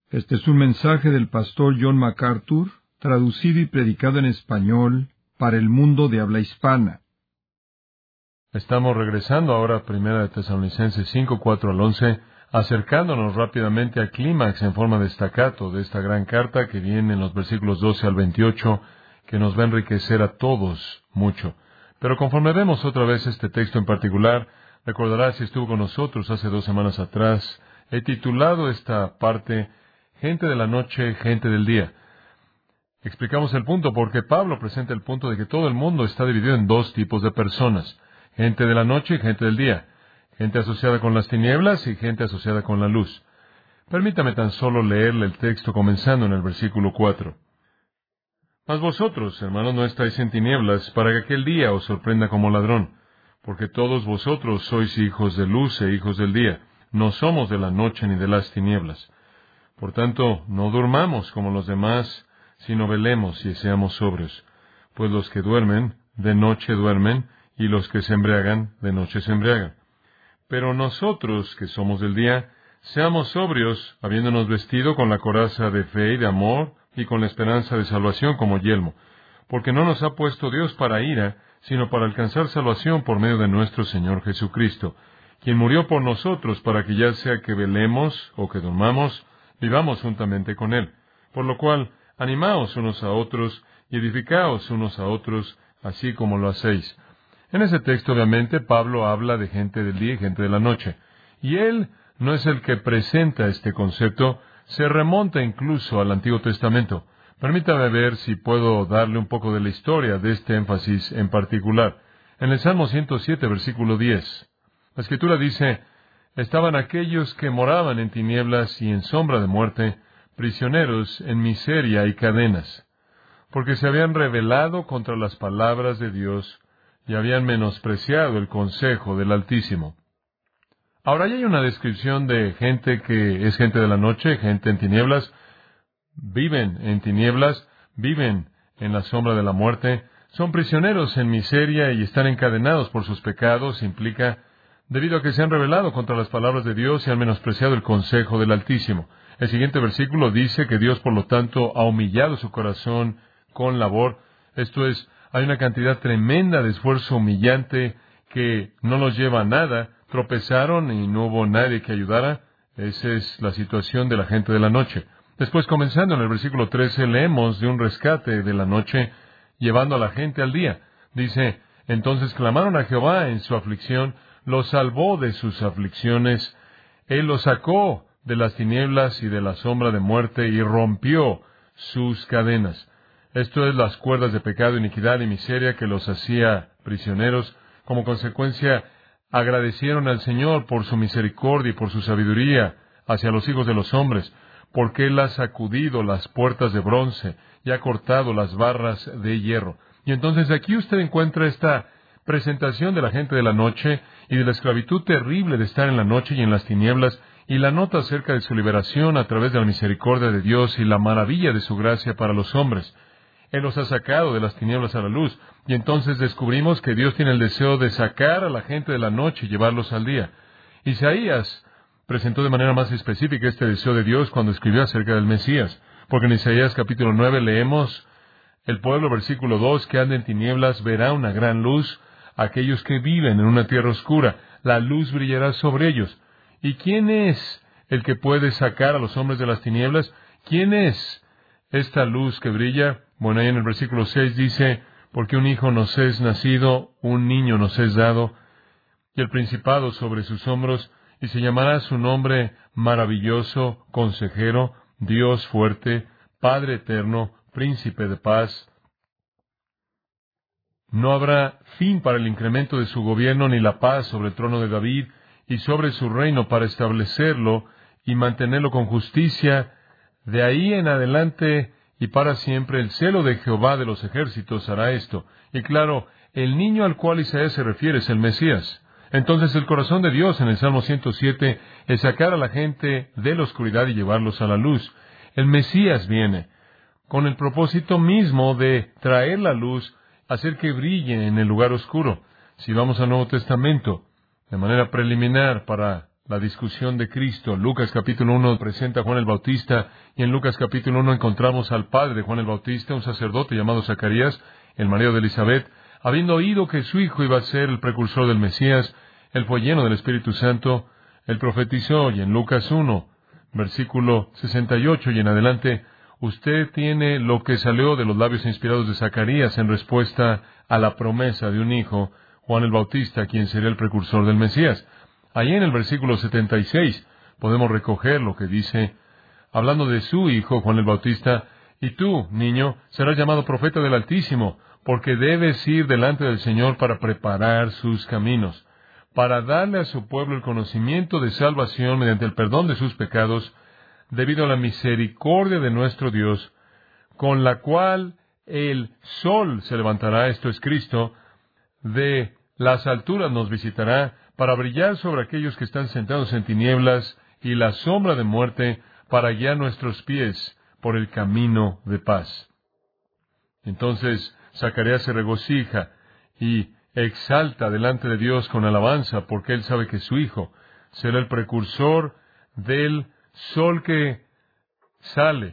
Este es un mensaje del pastor John MacArthur, traducido y predicado en español para el mundo de habla hispana. Estamos regresando ahora a 1 de Tesalonicenses 5, 4 al 11, acercándonos rápidamente al clímax en forma de staccato de esta gran carta que viene en los versículos 12 al 28, que nos va a enriquecer a todos mucho. Pero conforme vemos otra vez este texto en particular, recordará si estuvo con nosotros hace 2 semanas atrás, he titulado esta parte Gente de la noche, gente del día. Explicamos el punto porque Pablo presenta el punto de que todo el mundo está dividido en dos tipos de personas: gente de la noche y gente del día, gente asociada con las tinieblas y gente asociada con la luz. Permítame tan solo leerle el texto comenzando en el versículo 4. Mas vosotros, hermanos, no estáis en tinieblas, para que aquel día os sorprenda como ladrón, porque todos vosotros sois hijos de luz e hijos del día, no somos de la noche ni de las tinieblas. Por tanto, no durmamos como los demás, sino velemos y seamos sobrios. Pues los que duermen, de noche duermen, y los que se embriagan, de noche se embriagan. Pero nosotros, que somos del día, seamos sobrios, habiéndonos vestido con la coraza de fe y de amor, y con la esperanza de salvación como yelmo. Porque no nos ha puesto Dios para ira, sino para alcanzar salvación por medio de nuestro Señor Jesucristo, quien murió por nosotros para que ya sea que velemos o que durmamos, vivamos juntamente con Él. Por lo cual, animaos unos a otros y edificaos unos a otros, así como lo hacéis. En ese texto, obviamente, Pablo habla de gente del día y gente de la noche. Y él no es el que presenta este concepto, se remonta incluso al Antiguo Testamento. Permítame ver si puedo darle un poco de la historia de este énfasis en particular. En el Salmo 107, versículo 10, la Escritura dice: estaban aquellos que moraban en tinieblas y en sombra de muerte, prisioneros en miseria y cadenas, porque se habían rebelado contra las palabras de Dios y habían menospreciado el consejo del Altísimo. Ahora, ya hay una descripción de gente que es gente de la noche, gente en tinieblas. Viven en tinieblas, viven en la sombra de la muerte, son prisioneros en miseria y están encadenados por sus pecados, implica, debido a que se han rebelado contra las palabras de Dios y han menospreciado el consejo del Altísimo. El siguiente versículo dice que Dios, por lo tanto, ha humillado su corazón con labor. Esto es, hay una cantidad tremenda de esfuerzo humillante que no los lleva a nada. Tropezaron y no hubo nadie que ayudara. Esa es la situación de la gente de la noche. Después, comenzando en el versículo 13, leemos de un rescate de la noche, llevando a la gente al día. Dice: entonces clamaron a Jehová en su aflicción, los salvó de sus aflicciones, Él los sacó de las tinieblas y de la sombra de muerte, y rompió sus cadenas. Esto es, las cuerdas de pecado, iniquidad y miseria que los hacía prisioneros. Como consecuencia, agradecieron al Señor por su misericordia y por su sabiduría hacia los hijos de los hombres, porque Él ha sacudido las puertas de bronce y ha cortado las barras de hierro. Y entonces aquí usted encuentra esta presentación de la gente de la noche y de la esclavitud terrible de estar en la noche y en las tinieblas, y la nota acerca de su liberación a través de la misericordia de Dios y la maravilla de su gracia para los hombres. Él los ha sacado de las tinieblas a la luz, y entonces descubrimos que Dios tiene el deseo de sacar a la gente de la noche y llevarlos al día. Isaías presentó de manera más específica este deseo de Dios cuando escribió acerca del Mesías, porque en Isaías capítulo 9 leemos: el pueblo, versículo 2, que anda en tinieblas verá una gran luz, aquellos que viven en una tierra oscura, la luz brillará sobre ellos. ¿Y quién es el que puede sacar a los hombres de las tinieblas? ¿Quién es esta luz que brilla? Bueno, ahí en el versículo 6 dice: porque un hijo nos es nacido, un niño nos es dado, y el principado sobre sus hombros, y se llamará su nombre Maravilloso, Consejero, Dios Fuerte, Padre Eterno, Príncipe de Paz. No habrá fin para el incremento de su gobierno, ni la paz sobre el trono de David, y sobre su reino, para establecerlo y mantenerlo con justicia, de ahí en adelante y para siempre. El celo de Jehová de los ejércitos hará esto. Y claro, el niño al cual Isaías se refiere es el Mesías. Entonces el corazón de Dios en el Salmo 107 es sacar a la gente de la oscuridad y llevarlos a la luz. El Mesías viene con el propósito mismo de traer la luz, hacer que brille en el lugar oscuro. Si vamos al Nuevo Testamento, de manera preliminar para la discusión de Cristo. Lucas capítulo 1 presenta a Juan el Bautista, y en Lucas capítulo 1 encontramos al padre de Juan el Bautista, un sacerdote llamado Zacarías, el marido de Elizabeth. Habiendo oído que su hijo iba a ser el precursor del Mesías, él fue lleno del Espíritu Santo. Él profetizó, y en Lucas 1, versículo 68 y en adelante, usted tiene lo que salió de los labios inspirados de Zacarías en respuesta a la promesa de un hijo, Juan el Bautista, quien sería el precursor del Mesías. Allí en el versículo 76 podemos recoger lo que dice, hablando de su hijo, Juan el Bautista, y tú, niño, serás llamado profeta del Altísimo, porque debes ir delante del Señor para preparar sus caminos, para darle a su pueblo el conocimiento de salvación mediante el perdón de sus pecados, debido a la misericordia de nuestro Dios, con la cual el sol se levantará, esto es Cristo, de las alturas nos visitará, para brillar sobre aquellos que están sentados en tinieblas y la sombra de muerte, para guiar nuestros pies por el camino de paz. Entonces Zacarías se regocija y exalta delante de Dios con alabanza, porque él sabe que su hijo será el precursor del sol que sale,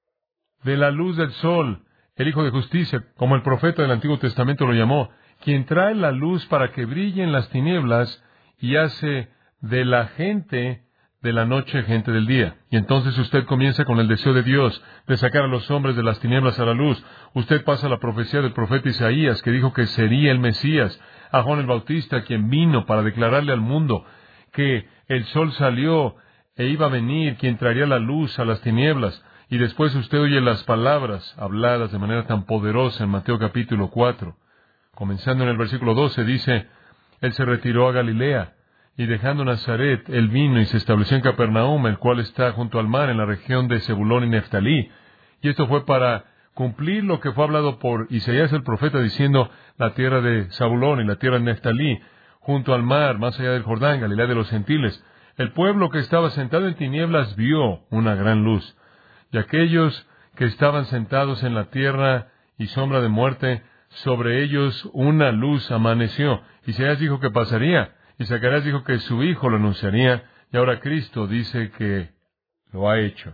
de la luz del sol, el Hijo de Justicia, como el profeta del Antiguo Testamento lo llamó, quien trae la luz para que brille en las tinieblas y hace de la gente de la noche gente del día. Y entonces usted comienza con el deseo de Dios de sacar a los hombres de las tinieblas a la luz. Usted pasa a la profecía del profeta Isaías, que dijo que sería el Mesías, a Juan el Bautista, quien vino para declararle al mundo que el sol salió e iba a venir, quien traería la luz a las tinieblas. Y después usted oye las palabras habladas de manera tan poderosa en Mateo capítulo 4. Comenzando en el versículo 12, dice, él se retiró a Galilea, y dejando Nazaret, él vino y se estableció en Capernaum, el cual está junto al mar en la región de Zebulón y Neftalí. Y esto fue para cumplir lo que fue hablado por Isaías el profeta, diciendo, la tierra de Zabulón y la tierra de Neftalí, junto al mar, más allá del Jordán, Galilea de los gentiles. El pueblo que estaba sentado en tinieblas vio una gran luz, y aquellos que estaban sentados en la tierra y sombra de muerte, sobre ellos una luz amaneció. Isaías dijo que pasaría, y Zacarías dijo que su hijo lo anunciaría, y ahora Cristo dice que lo ha hecho.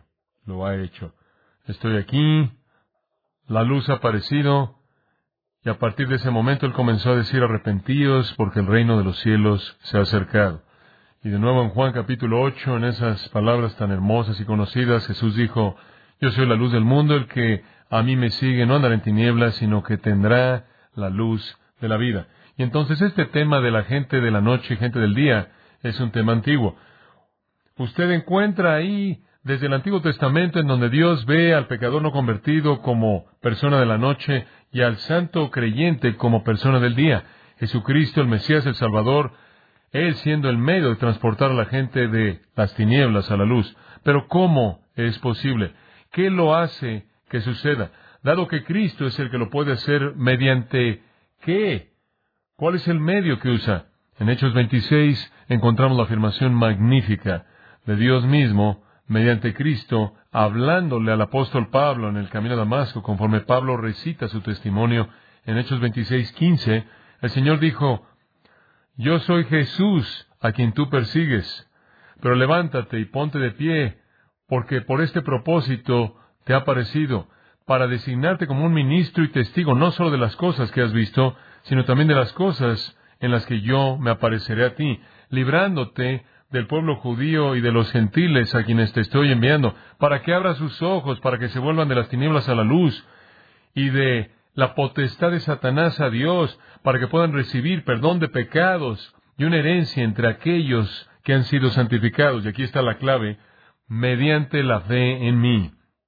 Estoy aquí, la luz ha aparecido, y a partir de ese momento él comenzó a decir, arrepentíos, porque el reino de los cielos se ha acercado. Y de nuevo en Juan capítulo 8, en esas palabras tan hermosas y conocidas, Jesús dijo, yo soy la luz del mundo, el que a mí me sigue no andará en tinieblas, sino que tendrá la luz de la vida. Y entonces este tema de la gente de la noche y gente del día es un tema antiguo. Usted encuentra ahí desde el Antiguo Testamento en donde Dios ve al pecador no convertido como persona de la noche y al santo creyente como persona del día. Jesucristo, el Mesías, el Salvador, Él siendo el medio de transportar a la gente de las tinieblas a la luz. Pero ¿cómo es posible? ¿Qué lo hace que suceda? Dado que Cristo es el que lo puede hacer, ¿mediante qué? ¿Cuál es el medio que usa? En Hechos 26 encontramos la afirmación magnífica de Dios mismo, mediante Cristo, hablándole al apóstol Pablo en el camino a Damasco, conforme Pablo recita su testimonio. En Hechos 26:15, el Señor dijo, yo soy Jesús a quien tú persigues, pero levántate y ponte de pie, porque por este propósito te ha aparecido, para designarte como un ministro y testigo no solo de las cosas que has visto, sino también de las cosas en las que yo me apareceré a ti, librándote del pueblo judío y de los gentiles a quienes te estoy enviando, para que abras sus ojos, para que se vuelvan de las tinieblas a la luz, y de la potestad de Satanás a Dios, para que puedan recibir perdón de pecados y una herencia entre aquellos que han sido santificados. Y aquí está la clave, mediante la fe en mí.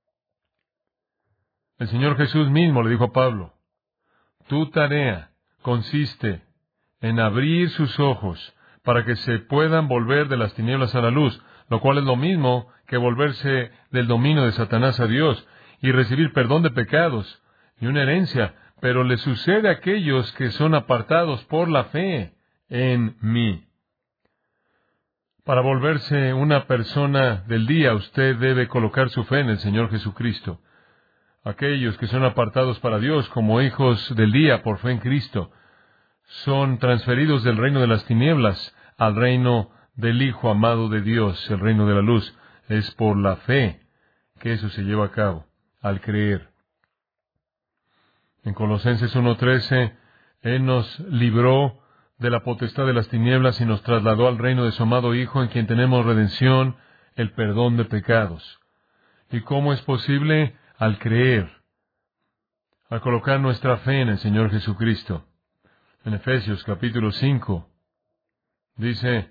El Señor Jesús mismo le dijo a Pablo, tu tarea consiste en abrir sus ojos para que se puedan volver de las tinieblas a la luz, lo cual es lo mismo que volverse del dominio de Satanás a Dios y recibir perdón de pecados y una herencia, pero le sucede a aquellos que son apartados por la fe en mí. Para volverse una persona del día, usted debe colocar su fe en el Señor Jesucristo. Aquellos que son apartados para Dios como hijos del día por fe en Cristo, son transferidos del reino de las tinieblas al reino del Hijo amado de Dios, el reino de la luz. Es por la fe que eso se lleva a cabo, al creer. En Colosenses 1:13, Él nos libró de la potestad de las tinieblas y nos trasladó al reino de su amado Hijo, en quien tenemos redención, el perdón de pecados. ¿Y cómo es posible? Al creer, al colocar nuestra fe en el Señor Jesucristo. En Efesios capítulo 5, dice,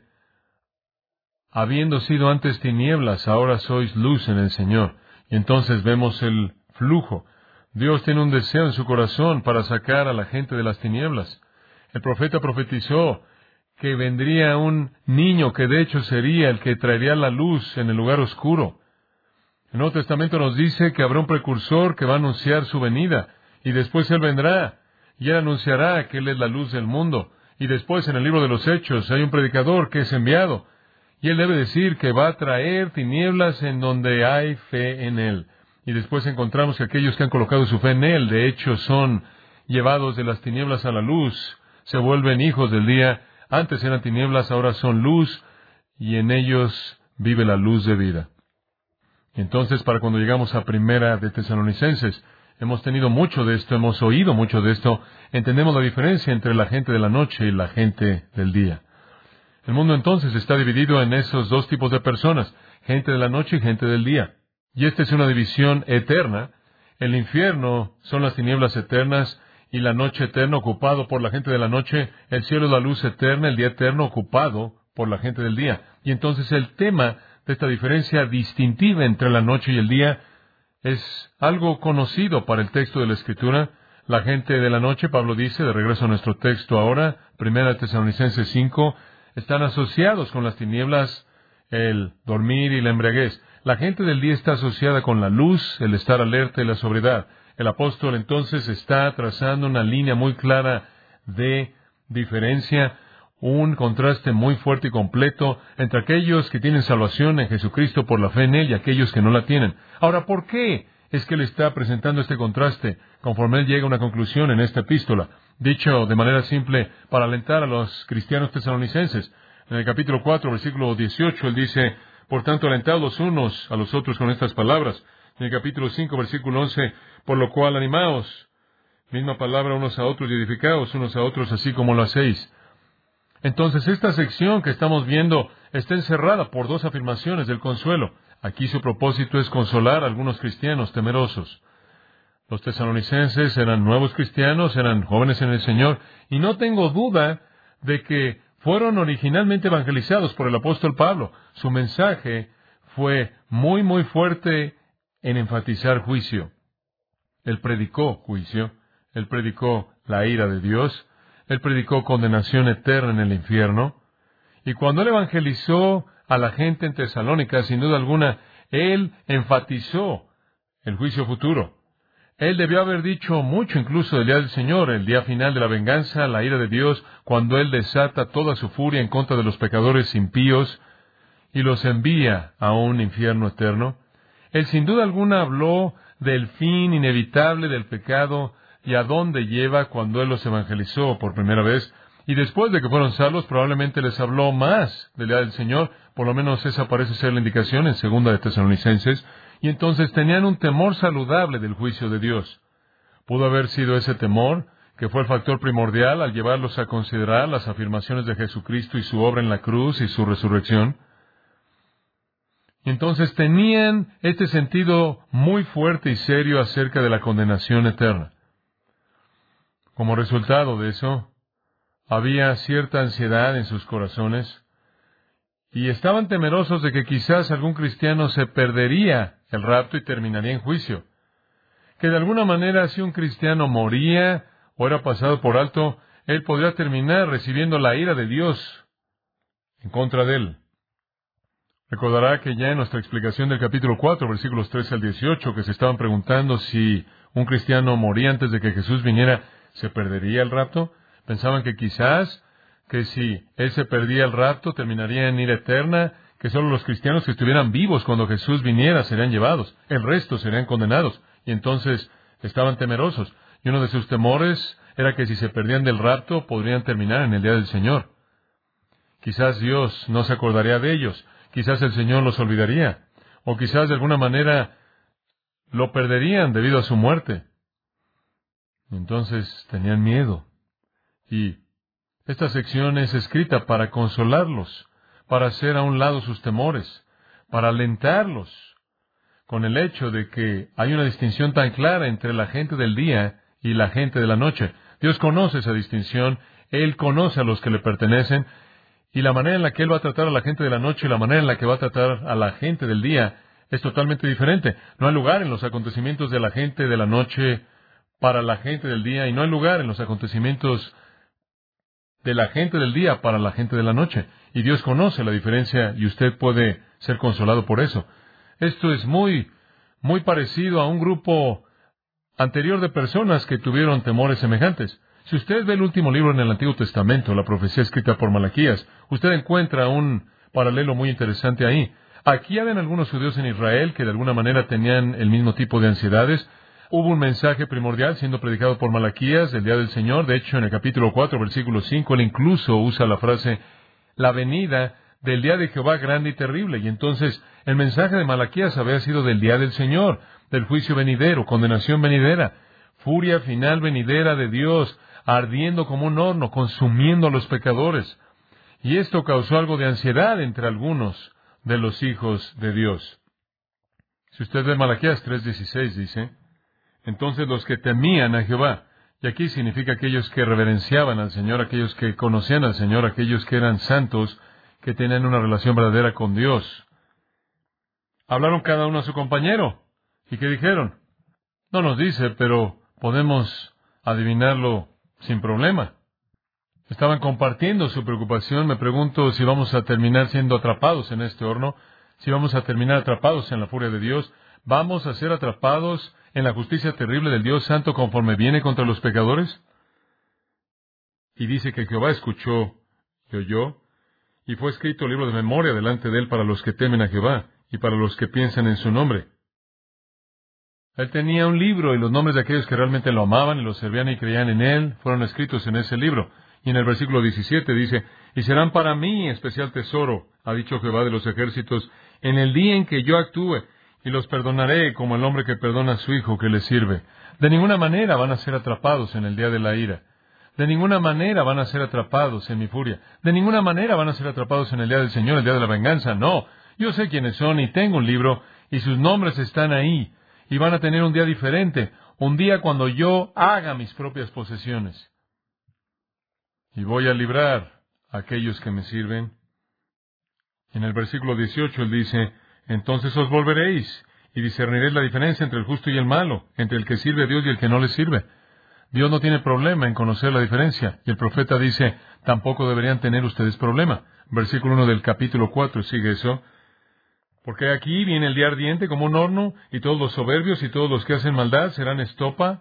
habiendo sido antes tinieblas, ahora sois luz en el Señor. Y entonces vemos el flujo. Dios tiene un deseo en su corazón para sacar a la gente de las tinieblas. El profeta profetizó que vendría un niño que de hecho sería el que traería la luz en el lugar oscuro. El Nuevo Testamento nos dice que habrá un precursor que va a anunciar su venida, y después Él vendrá, y Él anunciará que Él es la luz del mundo. Y después en el libro de los Hechos hay un predicador que es enviado, y Él debe decir que va a traer tinieblas en donde hay fe en Él. Y después encontramos que aquellos que han colocado su fe en Él, de hecho, son llevados de las tinieblas a la luz, se vuelven hijos del día. Antes eran tinieblas, ahora son luz, y en ellos vive la luz de vida. Entonces, para cuando llegamos a Primera de Tesalonicenses, hemos tenido mucho de esto, hemos oído mucho de esto, entendemos la diferencia entre la gente de la noche y la gente del día. El mundo entonces está dividido en esos dos tipos de personas, gente de la noche y gente del día. Y esta es una división eterna. El infierno son las tinieblas eternas y la noche eterna ocupado por la gente de la noche. El cielo es la luz eterna, el día eterno ocupado por la gente del día. Y entonces el tema de esta diferencia distintiva entre la noche y el día es algo conocido para el texto de la Escritura. La gente de la noche, Pablo dice, de regreso a nuestro texto ahora, 1 Tesalonicenses 5, están asociados con las tinieblas, el dormir y la embriaguez. La gente del día está asociada con la luz, el estar alerta y la sobriedad. El apóstol entonces está trazando una línea muy clara de diferencia, un contraste muy fuerte y completo entre aquellos que tienen salvación en Jesucristo por la fe en Él y aquellos que no la tienen. Ahora, ¿por qué es que Él está presentando este contraste conforme Él llega a una conclusión en esta epístola? Dicho de manera simple, para alentar a los cristianos tesalonicenses. En el capítulo 4, versículo 18, Él dice, por tanto, alentad los unos a los otros con estas palabras. En el capítulo 5, versículo 11, por lo cual animaos, misma palabra, unos a otros y edificaos unos a otros, así como lo hacéis. Entonces, esta sección que estamos viendo está encerrada por dos afirmaciones del consuelo. Aquí su propósito es consolar a algunos cristianos temerosos. Los tesalonicenses eran nuevos cristianos, eran jóvenes en el Señor, y no tengo duda de que fueron originalmente evangelizados por el apóstol Pablo. Su mensaje fue muy fuerte en enfatizar juicio. Él predicó juicio, él predicó la ira de Dios, él predicó condenación eterna en el infierno. Y cuando él evangelizó a la gente en Tesalónica, sin duda alguna, él enfatizó el juicio futuro. Él debió haber dicho mucho incluso del día del Señor, el día final de la venganza, la ira de Dios, cuando Él desata toda su furia en contra de los pecadores impíos y los envía a un infierno eterno. Él sin duda alguna habló del fin inevitable del pecado y a dónde lleva cuando Él los evangelizó por primera vez. Y después de que fueron salvos, probablemente les habló más del día del Señor. Por lo menos esa parece ser la indicación en 2 de Tesalonicenses. Y entonces tenían un temor saludable del juicio de Dios. Pudo haber sido ese temor que fue el factor primordial al llevarlos a considerar las afirmaciones de Jesucristo y su obra en la cruz y su resurrección. Y entonces tenían este sentido muy fuerte y serio acerca de la condenación eterna. Como resultado de eso, había cierta ansiedad en sus corazones y estaban temerosos de que quizás algún cristiano se perdería el rapto y terminaría en juicio. Que de alguna manera si un cristiano moría o era pasado por alto, él podría terminar recibiendo la ira de Dios en contra de él. Recordará que ya en nuestra explicación del capítulo 4, versículos 13 al 18, que se estaban preguntando si un cristiano moría antes de que Jesús viniera, ¿se perdería el rapto? Pensaban que quizás, que si él se perdía el rapto, terminaría en ira eterna, que solo los cristianos que estuvieran vivos cuando Jesús viniera serían llevados, el resto serían condenados. Y entonces estaban temerosos. Y uno de sus temores era que si se perdían del rapto, podrían terminar en el día del Señor. Quizás Dios no se acordaría de ellos, quizás el Señor los olvidaría, o quizás de alguna manera lo perderían debido a su muerte. Entonces tenían miedo. Y esta sección es escrita para consolarlos, para hacer a un lado sus temores, para alentarlos con el hecho de que hay una distinción tan clara entre la gente del día y la gente de la noche. Dios conoce esa distinción, Él conoce a los que le pertenecen, y la manera en la que Él va a tratar a la gente de la noche y la manera en la que va a tratar a la gente del día es totalmente diferente. No hay lugar en los acontecimientos de la gente de la noche para la gente del día, y no hay lugar en los acontecimientos de la gente del día para la gente de la noche. Y Dios conoce la diferencia y usted puede ser consolado por eso. Esto es muy parecido a un grupo anterior de personas que tuvieron temores semejantes. Si usted ve el último libro en el Antiguo Testamento, la profecía escrita por Malaquías, usted encuentra un paralelo muy interesante ahí. Aquí habían algunos judíos en Israel que de alguna manera tenían el mismo tipo de ansiedades. Hubo un mensaje primordial siendo predicado por Malaquías, el día del Señor. De hecho, en el capítulo 4, versículo 5, él incluso usa la frase, la venida del día de Jehová grande y terrible. Y entonces, el mensaje de Malaquías había sido del día del Señor, del juicio venidero, condenación venidera, furia final venidera de Dios, ardiendo como un horno, consumiendo a los pecadores. Y esto causó algo de ansiedad entre algunos de los hijos de Dios. Si usted ve Malaquías 3:16, dice, entonces los que temían a Jehová, y aquí significa aquellos que reverenciaban al Señor, aquellos que conocían al Señor, aquellos que eran santos, que tenían una relación verdadera con Dios, hablaron cada uno a su compañero. ¿Y qué dijeron? No nos dice, pero podemos adivinarlo sin problema. Estaban compartiendo su preocupación. Me pregunto si vamos a terminar siendo atrapados en este horno, si vamos a terminar atrapados en la furia de Dios. ¿Vamos a ser atrapados en la justicia terrible del Dios Santo conforme viene contra los pecadores? Y dice que Jehová escuchó y oyó, y fue escrito el libro de memoria delante de él para los que temen a Jehová y para los que piensan en su nombre. Él tenía un libro y los nombres de aquellos que realmente lo amaban y lo servían y creían en él fueron escritos en ese libro. Y en el versículo 17 dice, y serán para mí especial tesoro, ha dicho Jehová de los ejércitos, en el día en que yo actúe, y los perdonaré como el hombre que perdona a su hijo que le sirve. De ninguna manera van a ser atrapados en el día de la ira. De ninguna manera van a ser atrapados en mi furia. De ninguna manera van a ser atrapados en el día del Señor, el día de la venganza. No, yo sé quiénes son y tengo un libro y sus nombres están ahí. Y van a tener un día diferente, un día cuando yo haga mis propias posesiones. Y voy a librar a aquellos que me sirven. En el versículo 18 él dice, entonces os volveréis y discerniréis la diferencia entre el justo y el malo, entre el que sirve a Dios y el que no le sirve. Dios no tiene problema en conocer la diferencia. Y el profeta dice, tampoco deberían tener ustedes problema. Versículo 1 del capítulo 4 sigue eso. Porque aquí viene el día ardiente como un horno, y todos los soberbios y todos los que hacen maldad serán estopa.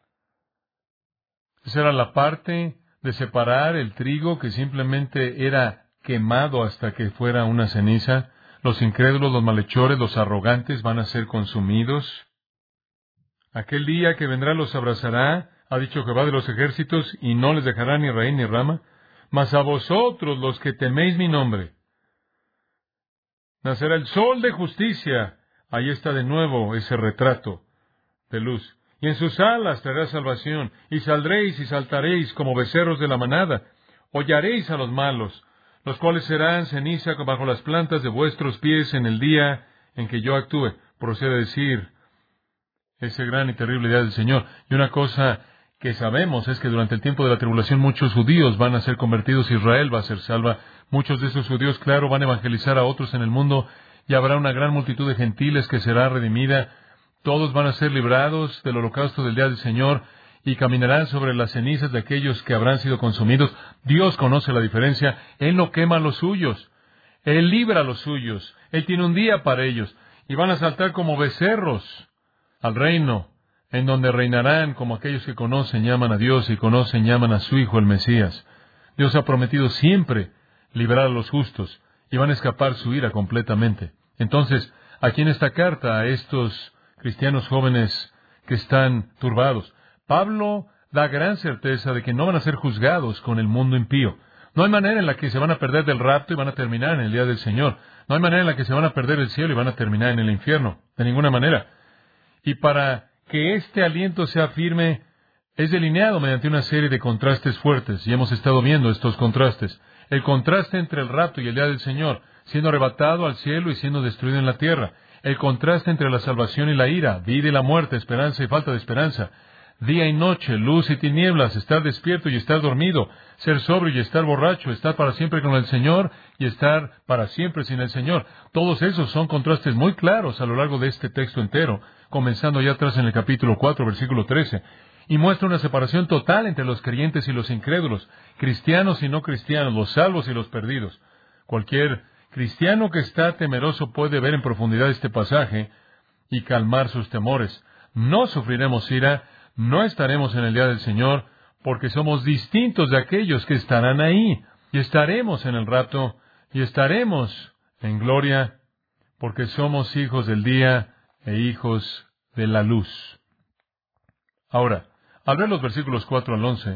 Esa era la parte de separar el trigo que simplemente era quemado hasta que fuera una ceniza. Los incrédulos, los malhechores, los arrogantes van a ser consumidos. Aquel día que vendrá los abrazará, ha dicho Jehová de los ejércitos, y no les dejará ni raíz ni rama. Mas a vosotros, los que teméis mi nombre, nacerá el sol de justicia. Ahí está de nuevo ese retrato de luz. Y en sus alas traerá salvación, y saldréis y saltaréis como becerros de la manada. Hollaréis a los malos, los cuales serán ceniza bajo las plantas de vuestros pies en el día en que yo actúe. Procede a decir ese gran y terrible día del Señor. Y una cosa que sabemos es que durante el tiempo de la tribulación muchos judíos van a ser convertidos, Israel va a ser salva. Muchos de esos judíos, claro, van a evangelizar a otros en el mundo, y habrá una gran multitud de gentiles que será redimida. Todos van a ser librados del holocausto del día del Señor, y caminarán sobre las cenizas de aquellos que habrán sido consumidos. Dios conoce la diferencia. Él no quema a los suyos. Él libra a los suyos. Él tiene un día para ellos. Y van a saltar como becerros al reino, en donde reinarán como aquellos que conocen y aman a Dios y conocen y aman a su Hijo, el Mesías. Dios ha prometido siempre liberar a los justos, y van a escapar su ira completamente. Entonces, aquí en esta carta a estos cristianos jóvenes que están turbados, Pablo da gran certeza de que no van a ser juzgados con el mundo impío. No hay manera en la que se van a perder del rapto y van a terminar en el día del Señor. No hay manera en la que se van a perder del cielo y van a terminar en el infierno. De ninguna manera. Y para que este aliento sea firme, es delineado mediante una serie de contrastes fuertes. Y hemos estado viendo estos contrastes. El contraste entre el rapto y el día del Señor, siendo arrebatado al cielo y siendo destruido en la tierra. El contraste entre la salvación y la ira, vida y la muerte, esperanza y falta de esperanza. Día y noche, luz y tinieblas, estar despierto y estar dormido, ser sobrio y estar borracho, estar para siempre con el Señor y estar para siempre sin el Señor. Todos esos son contrastes muy claros a lo largo de este texto entero, comenzando ya atrás en el capítulo 4, versículo 13. Y muestra una separación total entre los creyentes y los incrédulos, cristianos y no cristianos, los salvos y los perdidos. Cualquier cristiano que está temeroso puede ver en profundidad este pasaje y calmar sus temores. No sufriremos ira, no estaremos en el día del Señor, porque somos distintos de aquellos que estarán ahí, y estaremos en el rapto, y estaremos en gloria, porque somos hijos del día e hijos de la luz. Ahora, al ver los versículos 4 al 11,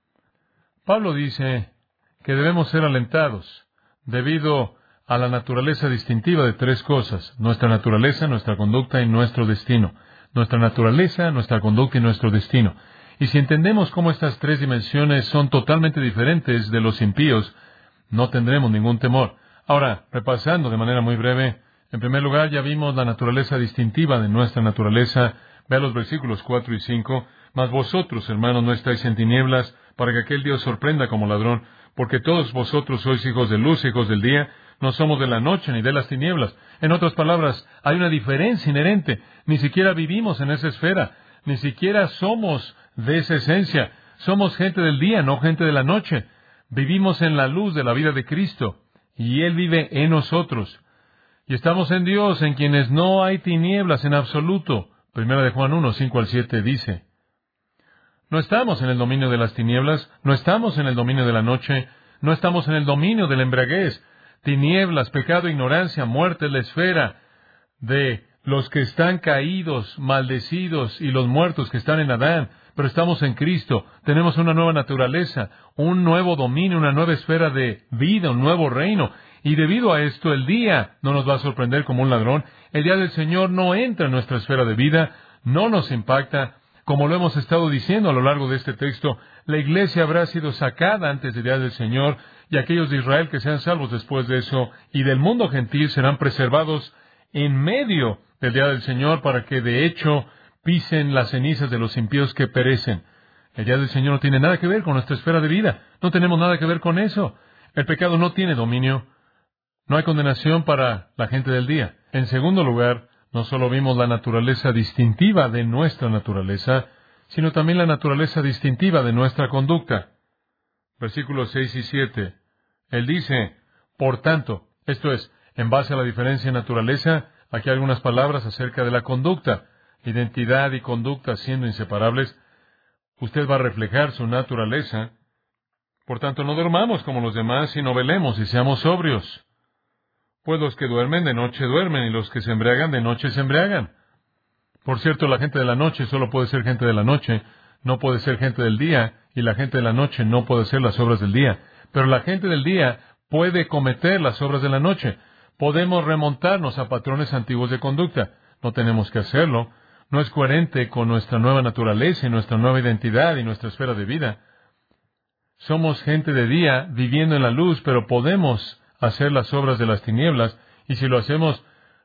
Pablo dice que debemos ser alentados debido a la naturaleza distintiva de tres cosas: nuestra naturaleza, nuestra conducta y nuestro destino. Nuestra naturaleza, nuestra conducta y nuestro destino. Y si entendemos cómo estas tres dimensiones son totalmente diferentes de los impíos, no tendremos ningún temor. Ahora, repasando de manera muy breve, en primer lugar ya vimos la naturaleza distintiva de nuestra naturaleza. Vea los versículos 4 y 5. Mas vosotros, hermanos, no estáis en tinieblas, para que aquel día os sorprenda como ladrón, porque todos vosotros sois hijos de luz, hijos del día. No somos de la noche ni de las tinieblas. En otras palabras, hay una diferencia inherente. Ni siquiera vivimos en esa esfera. Ni siquiera somos de esa esencia. Somos gente del día, no gente de la noche. Vivimos en la luz de la vida de Cristo, y Él vive en nosotros. Y estamos en Dios, en quienes no hay tinieblas en absoluto. Primera de Juan 1, 5 al 7 dice: no estamos en el dominio de las tinieblas, no estamos en el dominio de la noche, no estamos en el dominio de la embriaguez. Tinieblas, pecado, ignorancia, muerte es la esfera de los que están caídos, maldecidos, y los muertos que están en Adán. Pero estamos en Cristo, tenemos una nueva naturaleza, un nuevo dominio, una nueva esfera de vida, un nuevo reino. Y debido a esto, el día no nos va a sorprender como un ladrón. El día del Señor no entra en nuestra esfera de vida, no nos impacta. Como lo hemos estado diciendo a lo largo de este texto, la iglesia habrá sido sacada antes del día del Señor, y aquellos de Israel que sean salvos después de eso, y del mundo gentil, serán preservados en medio del día del Señor, para que de hecho pisen las cenizas de los impíos que perecen. El día del Señor no tiene nada que ver con nuestra esfera de vida. No tenemos nada que ver con eso. El pecado no tiene dominio. No hay condenación para la gente del día. En segundo lugar, no solo vimos la naturaleza distintiva de nuestra naturaleza, sino también la naturaleza distintiva de nuestra conducta. Versículos 6 y 7. Él dice: por tanto, esto es, en base a la diferencia en naturaleza, aquí hay algunas palabras acerca de la conducta. Identidad y conducta siendo inseparables. Usted va a reflejar su naturaleza. Por tanto, no dormamos como los demás, sino velemos y seamos sobrios. Pues los que duermen de noche duermen, y los que se embriagan de noche se embriagan. Por cierto, la gente de la noche solo puede ser gente de la noche, no puede ser gente del día, y la gente de la noche no puede hacer las obras del día. Pero la gente del día puede cometer las obras de la noche. Podemos remontarnos a patrones antiguos de conducta. No tenemos que hacerlo. No es coherente con nuestra nueva naturaleza y nuestra nueva identidad y nuestra esfera de vida. Somos gente de día viviendo en la luz, pero podemos hacer las obras de las tinieblas, y si lo hacemos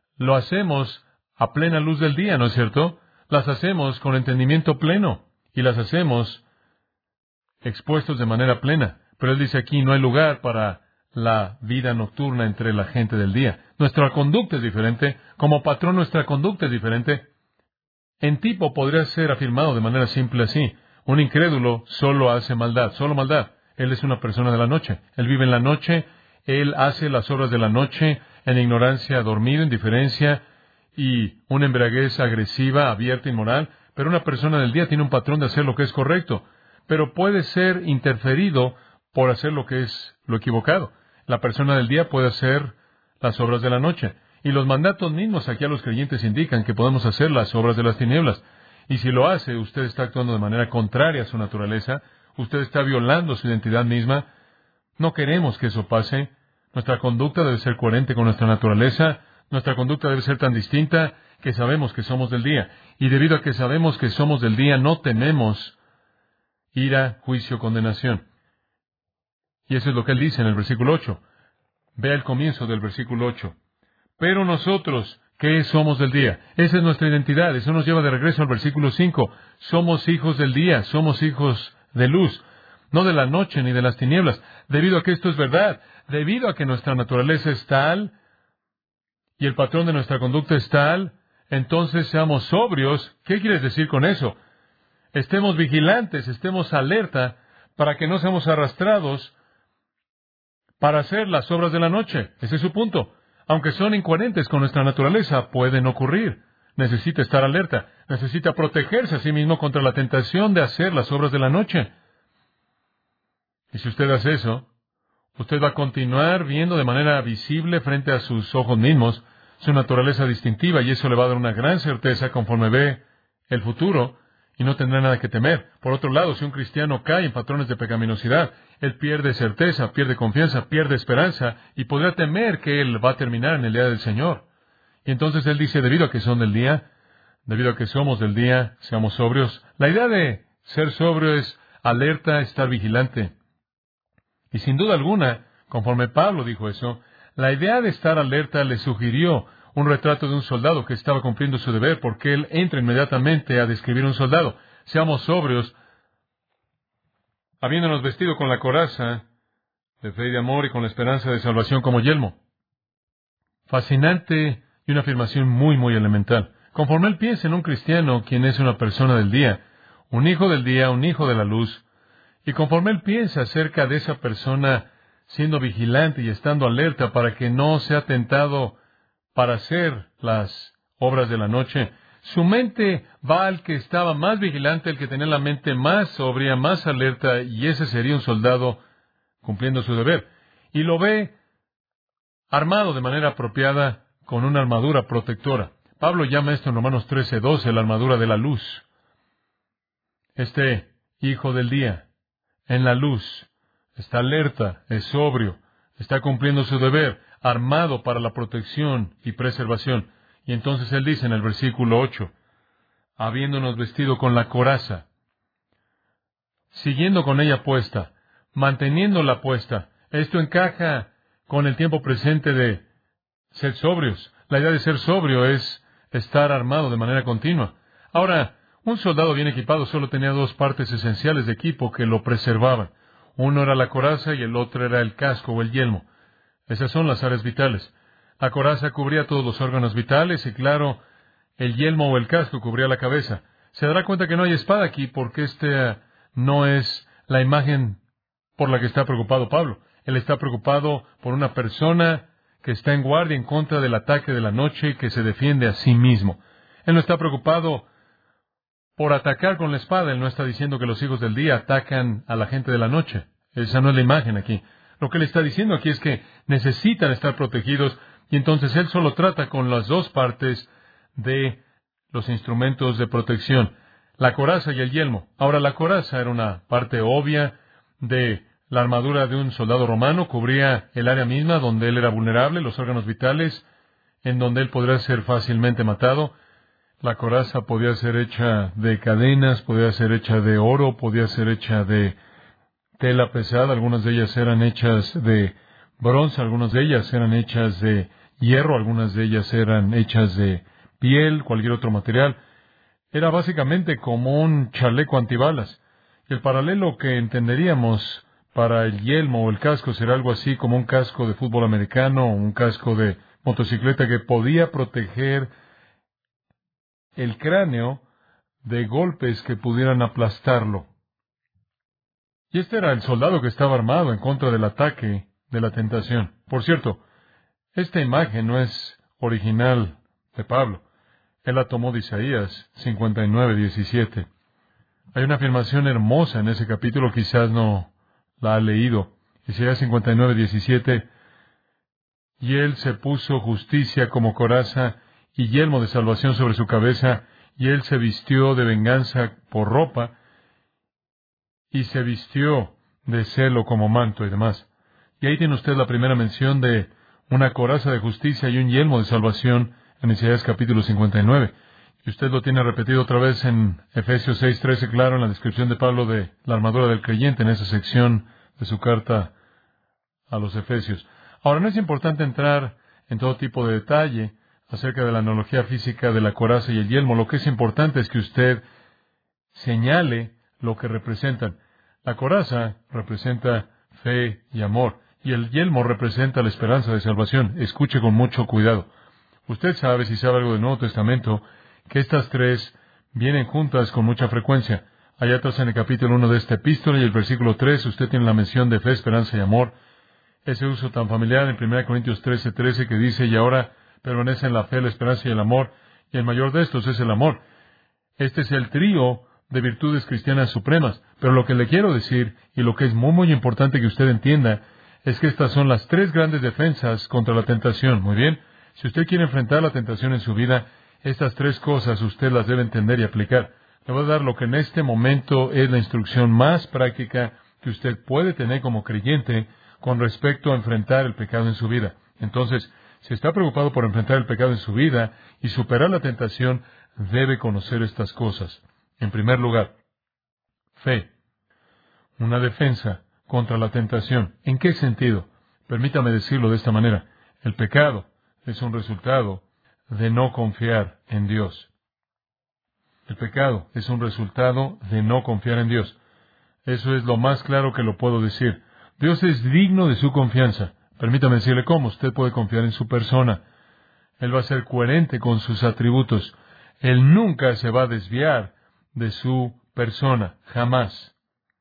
a plena luz del día, ¿no es cierto? Las hacemos con entendimiento pleno, y las hacemos expuestos de manera plena. Pero él dice aquí, no hay lugar para la vida nocturna entre la gente del día. Nuestra conducta es diferente. Como patrón, nuestra conducta es diferente. En tipo podría ser afirmado de manera simple así: un incrédulo solo hace maldad, solo maldad. Él es una persona de la noche. Él vive en la noche, él hace las obras de la noche en ignorancia, dormido, indiferencia y una embriaguez agresiva, abierta, inmoral. Pero una persona del día tiene un patrón de hacer lo que es correcto, pero puede ser interferido por hacer lo que es lo equivocado. La persona del día puede hacer las obras de la noche. Y los mandatos mismos aquí a los creyentes indican que podemos hacer las obras de las tinieblas. Y si lo hace, usted está actuando de manera contraria a su naturaleza, usted está violando su identidad misma. No queremos que eso pase. Nuestra conducta debe ser coherente con nuestra naturaleza. Nuestra conducta debe ser tan distinta que sabemos que somos del día. Y debido a que sabemos que somos del día, no tememos ira, juicio, condenación. Y eso es lo que él dice en el versículo 8. Vea el comienzo del versículo 8. Pero nosotros, ¿qué somos del día? Esa es nuestra identidad. Eso nos lleva de regreso al versículo 5. Somos hijos del día, somos hijos de luz, no de la noche ni de las tinieblas. Debido a que esto es verdad, debido a que nuestra naturaleza es tal y el patrón de nuestra conducta es tal, entonces seamos sobrios. ¿Qué quieres decir con eso? Estemos vigilantes, estemos alerta para que no seamos arrastrados para hacer las obras de la noche. Ese es su punto. Aunque son incoherentes con nuestra naturaleza, pueden ocurrir. Necesita estar alerta. Necesita protegerse a sí mismo contra la tentación de hacer las obras de la noche. Y si usted hace eso, usted va a continuar viendo de manera visible frente a sus ojos mismos su naturaleza distintiva, y eso le va a dar una gran certeza conforme ve el futuro, y no tendrá nada que temer. Por otro lado, si un cristiano cae en patrones de pecaminosidad, él pierde certeza, pierde confianza, pierde esperanza, y podrá temer que él va a terminar en el día del Señor. Y entonces él dice, debido a que son del día, debido a que somos del día, seamos sobrios. La idea de ser sobrio es alerta, estar vigilante. Y sin duda alguna, conforme Pablo dijo eso, la idea de estar alerta le sugirió un retrato de un soldado que estaba cumpliendo su deber, porque él entra inmediatamente a describir un soldado. Seamos sobrios, habiéndonos vestido con la coraza de fe y de amor y con la esperanza de salvación como yelmo. Fascinante y una afirmación muy, muy elemental. Conforme él piensa en un cristiano, quien es una persona del día, un hijo del día, un hijo de la luz, y conforme él piensa acerca de esa persona siendo vigilante y estando alerta para que no sea tentado para hacer las obras de la noche, su mente va al que estaba más vigilante, el que tenía la mente más sobria, más alerta, y ese sería un soldado cumpliendo su deber. Y lo ve armado de manera apropiada con una armadura protectora. Pablo llama esto en Romanos 13:12 la armadura de la luz. Este hijo del día, en la luz, está alerta, es sobrio, está cumpliendo su deber, armado para la protección y preservación. Y entonces él dice en el versículo 8, habiéndonos vestido con la coraza, siguiendo con ella puesta, manteniéndola puesta. Esto encaja con el tiempo presente de ser sobrios. La idea de ser sobrio es estar armado de manera continua. Ahora, un soldado bien equipado solo tenía dos partes esenciales de equipo que lo preservaban. Uno era la coraza y el otro era el casco o el yelmo. Esas son las áreas vitales. La coraza cubría todos los órganos vitales y, claro, el yelmo o el casco cubría la cabeza. Se dará cuenta que no hay espada aquí porque no es la imagen por la que está preocupado Pablo. Él está preocupado por una persona que está en guardia en contra del ataque de la noche y que se defiende a sí mismo. Él no está preocupado por atacar con la espada. Él no está diciendo que los hijos del día atacan a la gente de la noche. Esa no es la imagen aquí. Lo que él está diciendo aquí es que necesitan estar protegidos, y entonces él solo trata con las dos partes de los instrumentos de protección, la coraza y el yelmo. Ahora, la coraza era una parte obvia de la armadura de un soldado romano, cubría el área misma donde él era vulnerable, los órganos vitales, en donde él podría ser fácilmente matado. La coraza podía ser hecha de cadenas, podía ser hecha de oro, podía ser hecha de tela pesada, algunas de ellas eran hechas de bronce, algunas de ellas eran hechas de hierro, algunas de ellas eran hechas de piel, cualquier otro material. Era básicamente como un chaleco antibalas. El paralelo que entenderíamos para el yelmo o el casco será algo así como un casco de fútbol americano o un casco de motocicleta que podía proteger el cráneo de golpes que pudieran aplastarlo. Y este era el soldado que estaba armado en contra del ataque de la tentación. Por cierto, esta imagen no es original de Pablo. Él la tomó de Isaías 59:17. Hay una afirmación hermosa en ese capítulo, quizás no la ha leído. Isaías 59:17. Y él se puso justicia como coraza y yelmo de salvación sobre su cabeza, y él se vistió de venganza por ropa, y se vistió de celo como manto y demás. Y ahí tiene usted la primera mención de una coraza de justicia y un yelmo de salvación en Isaías capítulo 59. Y usted lo tiene repetido otra vez en Efesios 6:13, claro, en la descripción de Pablo de la armadura del creyente, en esa sección de su carta a los Efesios. Ahora, no es importante entrar en todo tipo de detalle acerca de la analogía física de la coraza y el yelmo. Lo que es importante es que usted señale lo que representan. La coraza representa fe y amor, y el yelmo representa la esperanza de salvación. Escuche con mucho cuidado. Usted sabe, si sabe algo del Nuevo Testamento, que estas tres vienen juntas con mucha frecuencia. Allá atrás en el capítulo 1 de esta epístola y el versículo 3, usted tiene la mención de fe, esperanza y amor. Ese uso tan familiar en 1 Corintios 13:13 que dice, y ahora permanecen la fe, la esperanza y el amor, y el mayor de estos es el amor. Este es el trío de virtudes cristianas supremas. Pero lo que le quiero decir, y lo que es muy, muy importante que usted entienda, es que estas son las tres grandes defensas contra la tentación. Muy bien, si usted quiere enfrentar la tentación en su vida, estas tres cosas usted las debe entender y aplicar. Le voy a dar lo que en este momento es la instrucción más práctica que usted puede tener como creyente con respecto a enfrentar el pecado en su vida. Entonces, si está preocupado por enfrentar el pecado en su vida y superar la tentación, debe conocer estas cosas. En primer lugar, fe. Una defensa contra la tentación. ¿En qué sentido? Permítame decirlo de esta manera. El pecado es un resultado de no confiar en Dios. El pecado es un resultado de no confiar en Dios. Eso es lo más claro que lo puedo decir. Dios es digno de su confianza. Permítame decirle cómo. Usted puede confiar en su persona. Él va a ser coherente con sus atributos. Él nunca se va a desviar de su persona. Jamás.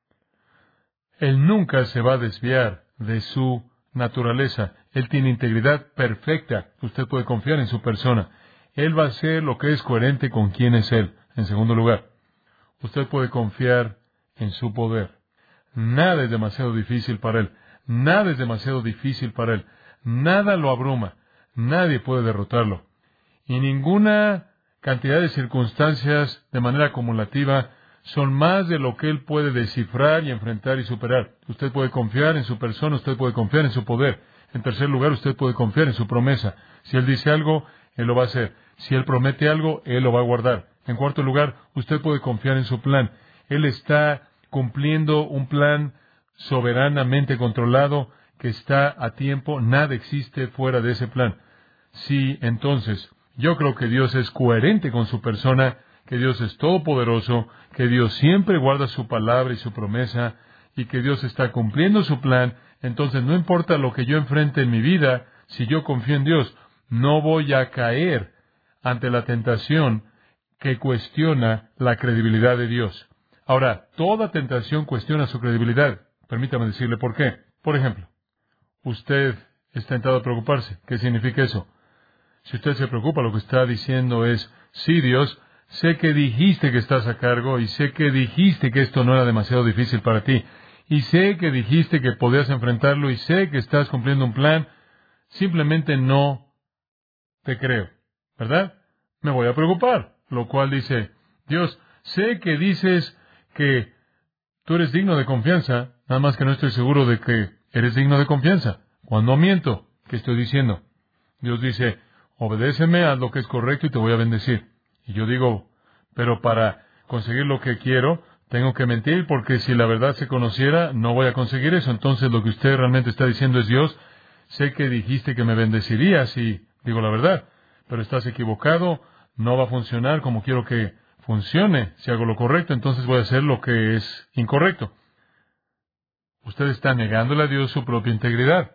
Él nunca se va a desviar de su naturaleza. Él tiene integridad perfecta. Usted puede confiar en su persona. Él va a hacer lo que es coherente con quién es Él. En segundo lugar, usted puede confiar en su poder. Nada es demasiado difícil para Él. Nada es demasiado difícil para Él. Nada lo abruma. Nadie puede derrotarlo. Y ninguna cantidad de circunstancias de manera acumulativa son más de lo que Él puede descifrar y enfrentar y superar. Usted puede confiar en su persona, usted puede confiar en su poder. En tercer lugar, usted puede confiar en su promesa. Si Él dice algo, Él lo va a hacer. Si Él promete algo, Él lo va a guardar. En cuarto lugar, usted puede confiar en su plan. Él está cumpliendo un plan soberanamente controlado que está a tiempo. Nada existe fuera de ese plan. Sí, entonces, yo creo que Dios es coherente con su persona, que Dios es todopoderoso, que Dios siempre guarda su palabra y su promesa, y que Dios está cumpliendo su plan. Entonces, no importa lo que yo enfrente en mi vida, si yo confío en Dios, no voy a caer ante la tentación que cuestiona la credibilidad de Dios. Ahora, toda tentación cuestiona su credibilidad. Permítame decirle por qué. Por ejemplo, usted es tentado a preocuparse. ¿Qué significa eso? Si usted se preocupa, lo que está diciendo es, sí, Dios, sé que dijiste que estás a cargo, y sé que dijiste que esto no era demasiado difícil para ti, y sé que dijiste que podías enfrentarlo, y sé que estás cumpliendo un plan, simplemente no te creo, ¿verdad? Me voy a preocupar, lo cual dice, Dios, sé que dices que tú eres digno de confianza, nada más que no estoy seguro de que eres digno de confianza. Cuando miento, ¿qué estoy diciendo? Dios dice, obedéceme, haz lo que es correcto y te voy a bendecir. Y yo digo, pero para conseguir lo que quiero, tengo que mentir, porque si la verdad se conociera, no voy a conseguir eso. Entonces lo que usted realmente está diciendo es, Dios, sé que dijiste que me bendecirías y digo la verdad, pero estás equivocado, no va a funcionar como quiero que funcione. Si hago lo correcto, entonces voy a hacer lo que es incorrecto. Usted está negándole a Dios su propia integridad.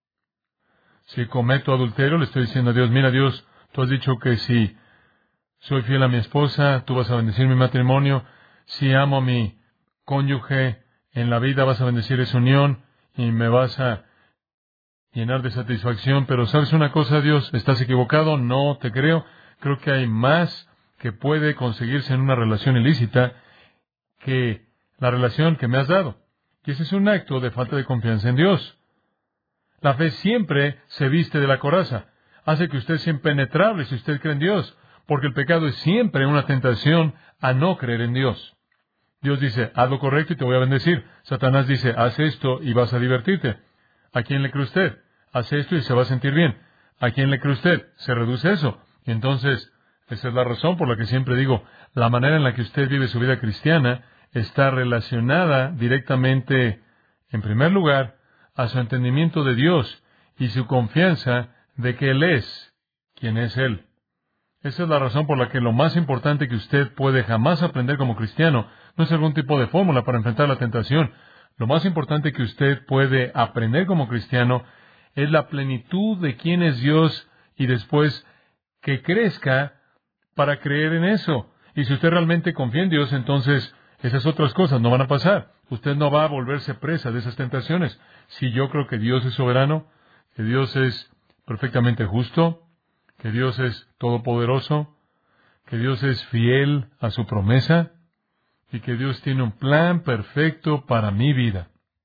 Si cometo adulterio, le estoy diciendo a Dios, mira Dios, tú has dicho que si soy fiel a mi esposa, tú vas a bendecir mi matrimonio. Si amo a mi cónyuge en la vida, vas a bendecir esa unión y me vas a llenar de satisfacción. Pero ¿sabes una cosa, Dios? ¿Estás equivocado? No te creo. Creo que hay más que puede conseguirse en una relación ilícita que la relación que me has dado. Y ese es un acto de falta de confianza en Dios. La fe siempre se viste de la coraza. Hace que usted sea impenetrable si usted cree en Dios, porque el pecado es siempre una tentación a no creer en Dios. Dios dice, haz lo correcto y te voy a bendecir. Satanás dice, haz esto y vas a divertirte. ¿A quién le cree usted? Hace esto y se va a sentir bien. ¿A quién le cree usted? Se reduce eso. Y entonces, esa es la razón por la que siempre digo, la manera en la que usted vive su vida cristiana está relacionada directamente, en primer lugar, a su entendimiento de Dios y su confianza de que Él es quien es Él. Esa es la razón por la que lo más importante que usted puede jamás aprender como cristiano no es algún tipo de fórmula para enfrentar la tentación. Lo más importante que usted puede aprender como cristiano es la plenitud de quién es Dios y después que crezca para creer en eso. Y si usted realmente confía en Dios, entonces esas otras cosas no van a pasar. Usted no va a volverse presa de esas tentaciones. Si yo creo que Dios es soberano, que Dios es perfectamente justo, que Dios es todopoderoso, que Dios es fiel a su promesa y que Dios tiene un plan perfecto para mi vida.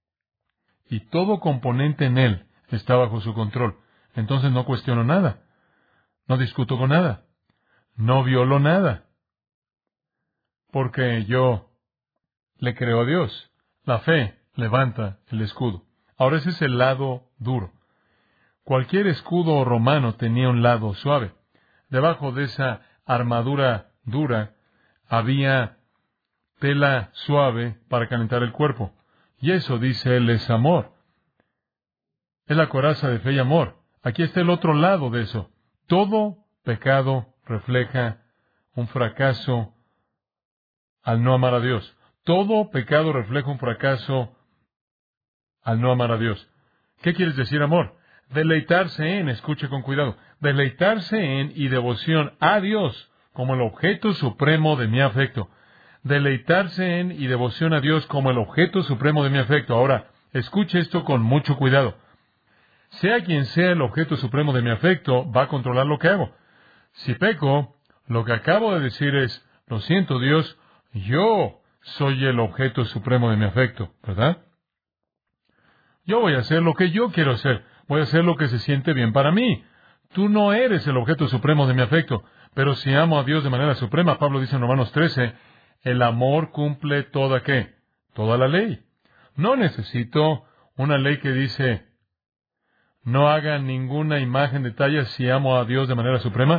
Y todo componente en Él está bajo su control. Entonces no cuestiono nada. No discuto con nada. No violo nada. Porque yo le creo a Dios. La fe levanta el escudo. Ahora ese es el lado duro. Cualquier escudo romano tenía un lado suave. Debajo de esa armadura dura había tela suave para calentar el cuerpo. Y eso, dice él, es amor. Es la coraza de fe y amor. Aquí está el otro lado de eso. Todo pecado refleja un fracaso al no amar a Dios. Todo pecado refleja un fracaso al no amar a Dios. ¿Qué quieres decir, amor? Deleitarse en, escuche con cuidado, deleitarse en y devoción a Dios como el objeto supremo de mi afecto. Deleitarse en y devoción a Dios como el objeto supremo de mi afecto. Ahora, escuche esto con mucho cuidado. Sea quien sea el objeto supremo de mi afecto, va a controlar lo que hago. Si peco, lo que acabo de decir es, lo siento Dios, yo soy el objeto supremo de mi afecto, ¿verdad? Yo voy a hacer lo que yo quiero hacer. Voy a hacer lo que se siente bien para mí. Tú no eres el objeto supremo de mi afecto. Pero si amo a Dios de manera suprema, Pablo dice en Romanos 13, el amor cumple toda ¿qué? Toda la ley. No necesito una ley que dice, no haga ninguna imagen de talla si amo a Dios de manera suprema.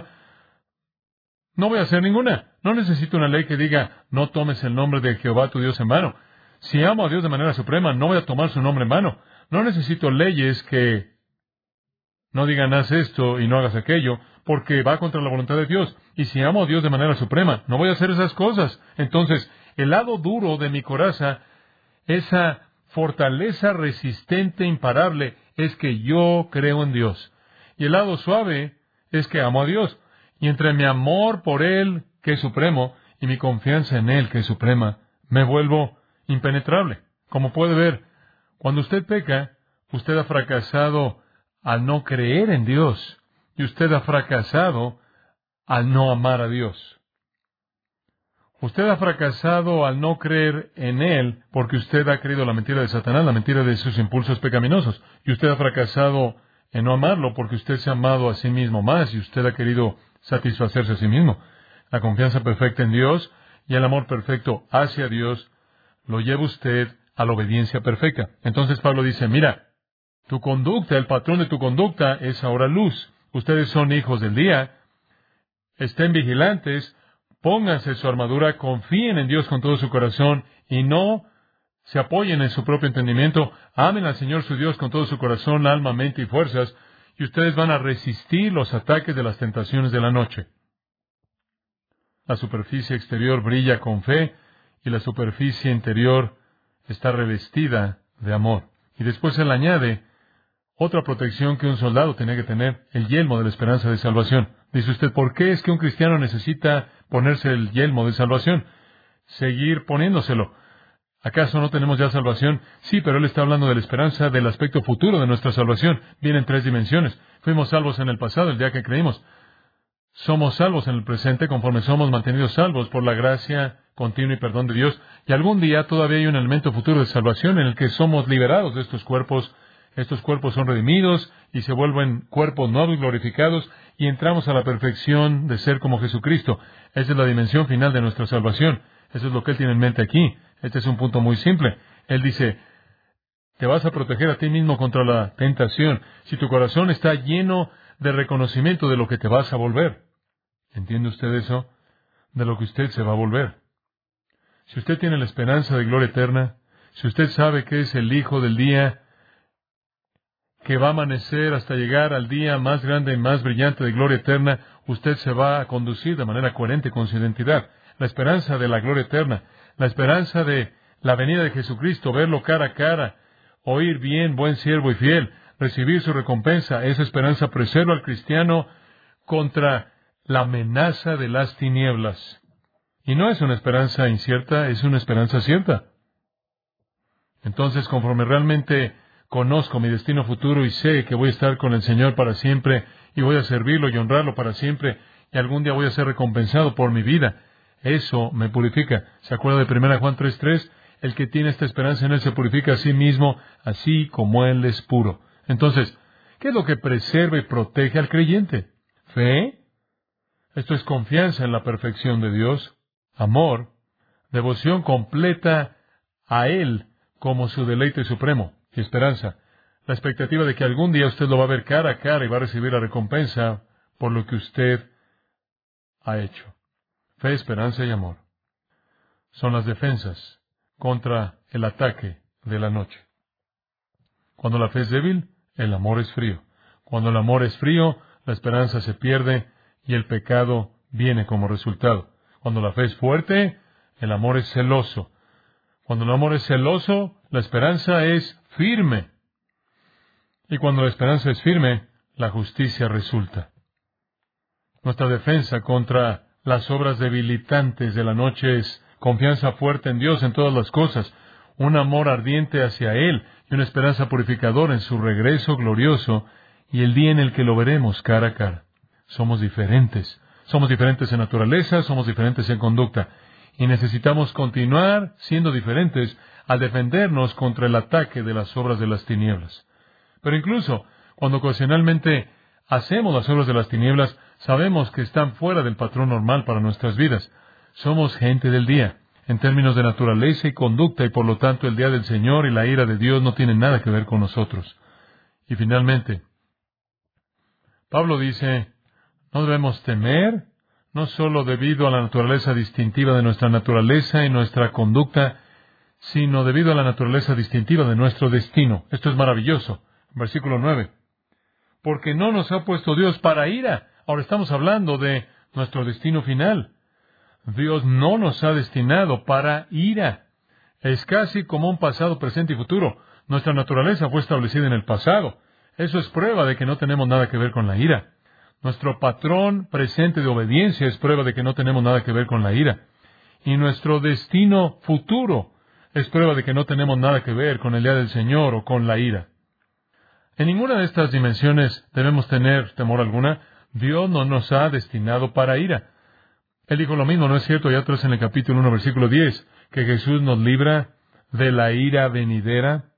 No voy a hacer ninguna. No necesito una ley que diga, no tomes el nombre de Jehová tu Dios en vano. Si amo a Dios de manera suprema, no voy a tomar su nombre en vano. No necesito leyes que no digan haz esto y no hagas aquello, porque va contra la voluntad de Dios. Y si amo a Dios de manera suprema, no voy a hacer esas cosas. Entonces, el lado duro de mi coraza, esa fortaleza resistente, imparable, es que yo creo en Dios. Y el lado suave es que amo a Dios. Y entre mi amor por Él, que es supremo, y mi confianza en Él, que es suprema, me vuelvo impenetrable. Como puede ver, cuando usted peca, usted ha fracasado al no creer en Dios. Y usted ha fracasado al no amar a Dios. Usted ha fracasado al no creer en Él porque usted ha creído la mentira de Satanás, la mentira de sus impulsos pecaminosos. Y usted ha fracasado en no amarlo porque usted se ha amado a sí mismo más y usted ha querido satisfacerse a sí mismo. La confianza perfecta en Dios y el amor perfecto hacia Dios lo lleva usted a la obediencia perfecta. Entonces Pablo dice, mira, tu conducta, el patrón de tu conducta es ahora luz. Ustedes son hijos del día. Estén vigilantes, pónganse su armadura, confíen en Dios con todo su corazón y no se apoyen en su propio entendimiento. Amen al Señor su Dios con todo su corazón, alma, mente y fuerzas, y ustedes van a resistir los ataques de las tentaciones de la noche. La superficie exterior brilla con fe y la superficie interior está revestida de amor. Y después él añade otra protección que un soldado tenía que tener, el yelmo de la esperanza de salvación. Dice usted, ¿por qué es que un cristiano necesita ponerse el yelmo de salvación? Seguir poniéndoselo. ¿Acaso no tenemos ya salvación? Sí, pero él está hablando de la esperanza del aspecto futuro de nuestra salvación. Viene en 3 dimensiones. Fuimos salvos en el pasado, el día que creímos. Somos salvos en el presente conforme somos mantenidos salvos por la gracia continua y perdón de Dios. Y algún día todavía hay un elemento futuro de salvación en el que somos liberados de estos cuerpos. Estos cuerpos son redimidos y se vuelven cuerpos nuevos y glorificados y entramos a la perfección de ser como Jesucristo. Esa es la dimensión final de nuestra salvación. Eso es lo que él tiene en mente aquí. Este es un punto muy simple. Él dice, Te vas a proteger a ti mismo contra la tentación si tu corazón está lleno de reconocimiento de lo que te vas a volver. ¿Entiende usted eso? De lo que usted se va a volver. Si usted tiene la esperanza de gloria eterna, si usted sabe que es el hijo del día, que va a amanecer hasta llegar al día más grande y más brillante de gloria eterna, usted se va a conducir de manera coherente con su identidad. La esperanza de la gloria eterna, la esperanza de la venida de Jesucristo, verlo cara a cara, oír bien, buen siervo y fiel, recibir su recompensa, esa esperanza preserva al cristiano contra la amenaza de las tinieblas. Y no es una esperanza incierta, es una esperanza cierta. Entonces, conforme realmente conozco mi destino futuro y sé que voy a estar con el Señor para siempre y voy a servirlo y honrarlo para siempre y algún día voy a ser recompensado por mi vida, eso me purifica. ¿Se acuerda de 1 Juan 3:3? El que tiene esta esperanza en Él se purifica a sí mismo, así como Él es puro. Entonces, ¿qué es lo que preserva y protege al creyente? ¿Fe? Esto es confianza en la perfección de Dios, amor, devoción completa a Él como su deleite supremo, y esperanza, la expectativa de que algún día usted lo va a ver cara a cara y va a recibir la recompensa por lo que usted ha hecho. Fe, esperanza y amor son las defensas contra el ataque de la noche. Cuando la fe es débil, el amor es frío. Cuando el amor es frío, la esperanza se pierde y el pecado viene como resultado. Cuando la fe es fuerte, el amor es celoso. Cuando el amor es celoso, la esperanza es firme. Y cuando la esperanza es firme, la justicia resulta. Nuestra defensa contra las obras debilitantes de la noche es confianza fuerte en Dios en todas las cosas, un amor ardiente hacia Él y una esperanza purificadora en su regreso glorioso y el día en el que lo veremos cara a cara. Somos diferentes. Somos diferentes en naturaleza, somos diferentes en conducta. Y necesitamos continuar siendo diferentes al defendernos contra el ataque de las obras de las tinieblas. Pero incluso cuando ocasionalmente hacemos las obras de las tinieblas, sabemos que están fuera del patrón normal para nuestras vidas. Somos gente del día, en términos de naturaleza y conducta, y por lo tanto el día del Señor y la ira de Dios no tienen nada que ver con nosotros. Y finalmente, Pablo dice, no debemos temer, no solo debido a la naturaleza distintiva de nuestra naturaleza y nuestra conducta, sino debido a la naturaleza distintiva de nuestro destino. Esto es maravilloso. Versículo 9. Porque no nos ha puesto Dios para ira. Ahora estamos hablando de nuestro destino final. Dios no nos ha destinado para ira. Es casi como un pasado, presente y futuro. Nuestra naturaleza fue establecida en el pasado. Eso es prueba de que no tenemos nada que ver con la ira. Nuestro patrón presente de obediencia es prueba de que no tenemos nada que ver con la ira. Y nuestro destino futuro es prueba de que no tenemos nada que ver con el día del Señor o con la ira. En ninguna de estas dimensiones debemos tener temor alguna. Dios no nos ha destinado para ira. Él dijo lo mismo, ¿no es cierto? Ya atrás en el capítulo 1, versículo 10, que Jesús nos libra de la ira venidera.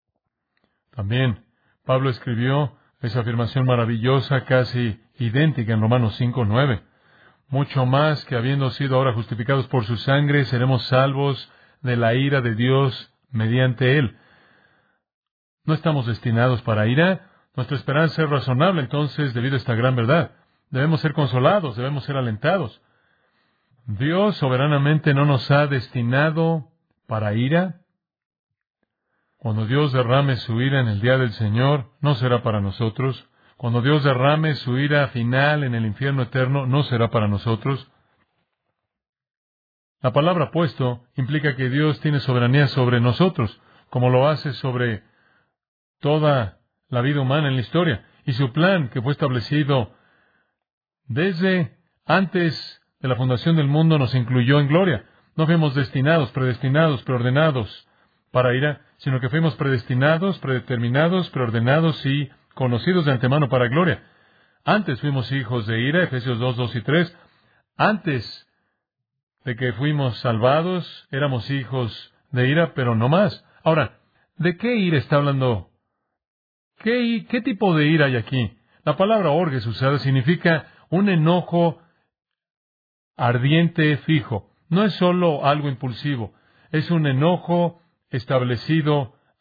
También Pablo escribió esa afirmación maravillosa, casi idéntica en Romanos 5, 9. Mucho más que habiendo sido ahora justificados por su sangre, seremos salvos de la ira de Dios mediante Él. No estamos destinados para ira. Nuestra esperanza es razonable, entonces, debido a esta gran verdad. Debemos ser consolados, debemos ser alentados. Dios soberanamente no nos ha destinado para ira. Cuando Dios derrame su ira en el día del Señor, no será para nosotros. Cuando Dios derrame su ira final en el infierno eterno, no será para nosotros. La palabra puesto implica que Dios tiene soberanía sobre nosotros, como lo hace sobre toda la vida humana en la historia. Y su plan, que fue establecido desde antes de la fundación del mundo, nos incluyó en gloria. No fuimos destinados, predestinados, preordenados para ira, sino que fuimos predestinados, predeterminados, preordenados y conocidos de antemano para gloria. Antes fuimos hijos de ira, Efesios 2, 2 y 3. Antes de que fuimos salvados, éramos hijos de ira, pero no más. Ahora, ¿de qué ira está hablando? ¿Qué tipo de ira hay aquí? La palabra orges usada significa un enojo ardiente fijo. No es solo algo impulsivo. Es un enojo establecido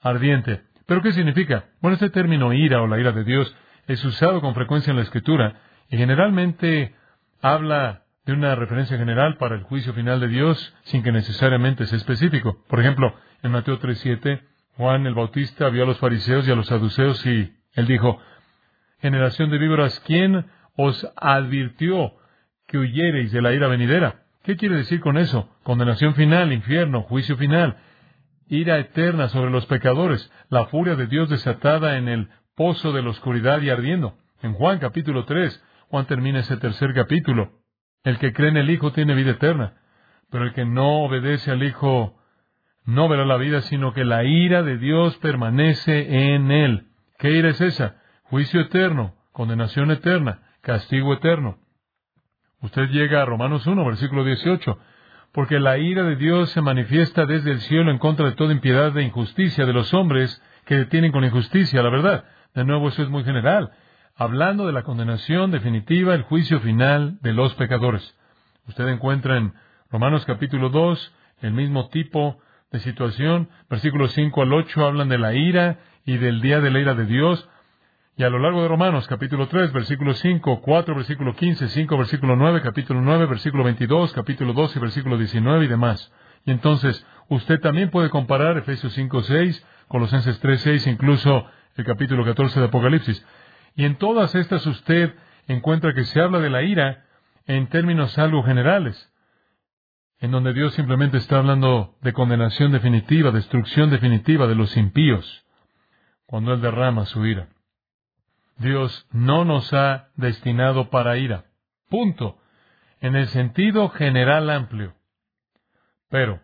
ardiente. ¿Pero qué significa? Bueno, este término ira o la ira de Dios es usado con frecuencia en la Escritura y generalmente habla de una referencia general para el juicio final de Dios sin que necesariamente sea específico. Por ejemplo, en Mateo 3:7, Juan el Bautista vio a los fariseos y a los saduceos y él dijo, generación de víboras, ¿quién os advirtió que huyereis de la ira venidera? ¿Qué quiere decir con eso? Condenación final, infierno, juicio final, ira eterna sobre los pecadores, la furia de Dios desatada en el pozo de la oscuridad y ardiendo. En Juan capítulo 3, Juan termina ese tercer capítulo. El que cree en el Hijo tiene vida eterna, pero el que no obedece al Hijo no verá la vida, sino que la ira de Dios permanece en él. ¿Qué ira es esa? Juicio eterno, condenación eterna, castigo eterno. Usted llega a Romanos 1, versículo 18. Porque la ira de Dios se manifiesta desde el cielo en contra de toda impiedad e injusticia de los hombres que detienen con injusticia la verdad. De nuevo, eso es muy general, hablando de la condenación definitiva, el juicio final de los pecadores. Usted encuentra en Romanos capítulo 2 el mismo tipo de situación. Versículos 5 al 8 hablan de la ira y del día de la ira de Dios. Y a lo largo de Romanos, capítulo 3, versículo 5, 4, versículo 15, 5, versículo 9, capítulo 9, versículo 22, capítulo 12, versículo 19 y demás. Y entonces, usted también puede comparar Efesios 5, 6, Colosenses 3, 6, incluso el capítulo 14 de Apocalipsis. Y en todas estas usted encuentra que se habla de la ira en términos algo generales, en donde Dios simplemente está hablando de condenación definitiva, destrucción definitiva de los impíos, cuando Él derrama su ira. Dios no nos ha destinado para ira. Punto. En el sentido general amplio. Pero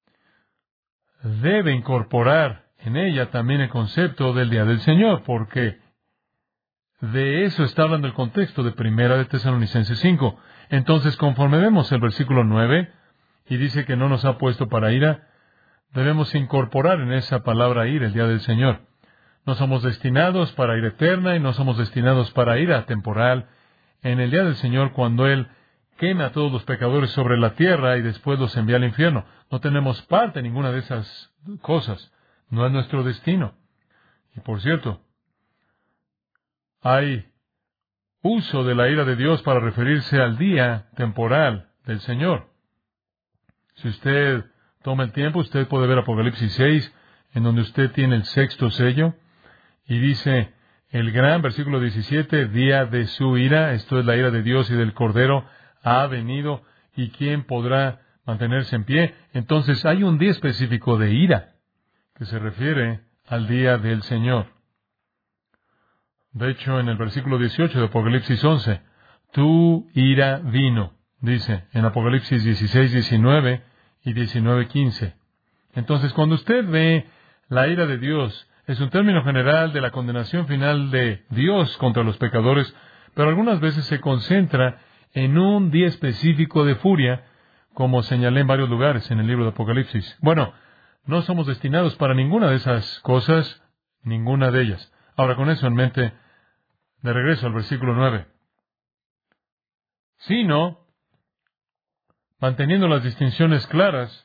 debe incorporar en ella también el concepto del día del Señor, porque de eso está hablando el contexto de Primera de Tesalonicenses 5. Entonces, conforme vemos el versículo 9, y dice que no nos ha puesto para ira, debemos incorporar en esa palabra ira el día del Señor. No somos destinados para ira eterna y no somos destinados para ira temporal en el día del Señor cuando Él quema a todos los pecadores sobre la tierra y después los envía al infierno. No tenemos parte en ninguna de esas cosas. No es nuestro destino. Y por cierto, hay uso de la ira de Dios para referirse al día temporal del Señor. Si usted toma el tiempo, usted puede ver Apocalipsis 6, en donde usted tiene el sexto sello. Y dice el gran versículo 17, día de su ira, esto es la ira de Dios y del Cordero, ha venido, ¿y quién podrá mantenerse en pie? Entonces hay un día específico de ira, que se refiere al día del Señor. De hecho, en el versículo 18 de Apocalipsis 11, tu ira vino, dice en Apocalipsis 16, 19 y 19, 15. Entonces, cuando usted ve la ira de Dios, es un término general de la condenación final de Dios contra los pecadores, pero algunas veces se concentra en un día específico de furia, como señalé en varios lugares en el libro de Apocalipsis. Bueno, no somos destinados para ninguna de esas cosas, ninguna de ellas. Ahora, con eso en mente, de regreso al versículo 9. Sino, manteniendo las distinciones claras,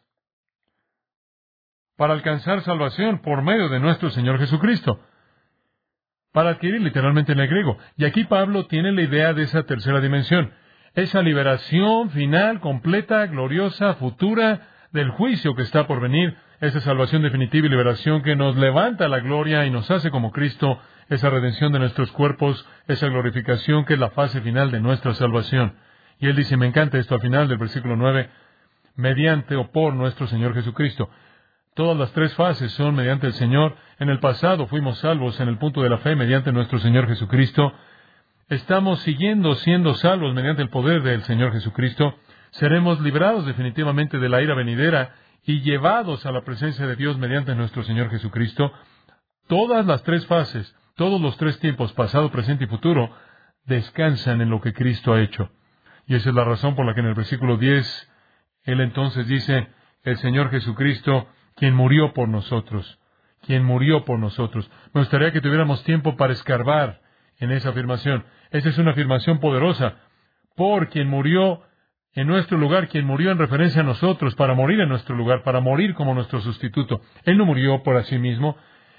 para alcanzar salvación por medio de nuestro Señor Jesucristo. Para adquirir literalmente en el griego. Y aquí Pablo tiene la idea de esa tercera dimensión. Esa liberación final, completa, gloriosa, futura, del juicio que está por venir. Esa salvación definitiva y liberación que nos levanta a la gloria y nos hace como Cristo. Esa redención de nuestros cuerpos. Esa glorificación que es la fase final de nuestra salvación. Y él dice, me encanta esto al final del versículo 9. Mediante o por nuestro Señor Jesucristo. Todas las tres fases son mediante el Señor. En el pasado fuimos salvos en el punto de la fe mediante nuestro Señor Jesucristo. Estamos siendo salvos mediante el poder del Señor Jesucristo. Seremos librados definitivamente de la ira venidera y llevados a la presencia de Dios mediante nuestro Señor Jesucristo. Todas las tres fases, todos los tres tiempos, pasado, presente y futuro, descansan en lo que Cristo ha hecho. Y esa es la razón por la que en el versículo 10, Él entonces dice, el Señor Jesucristo, quien murió por nosotros, quien murió por nosotros. Me gustaría que tuviéramos tiempo para escarbar en esa afirmación. Esa es una afirmación poderosa. Por quien murió en nuestro lugar, quien murió en referencia a nosotros, para morir en nuestro lugar, para morir como nuestro sustituto. Él no murió por sí mismo.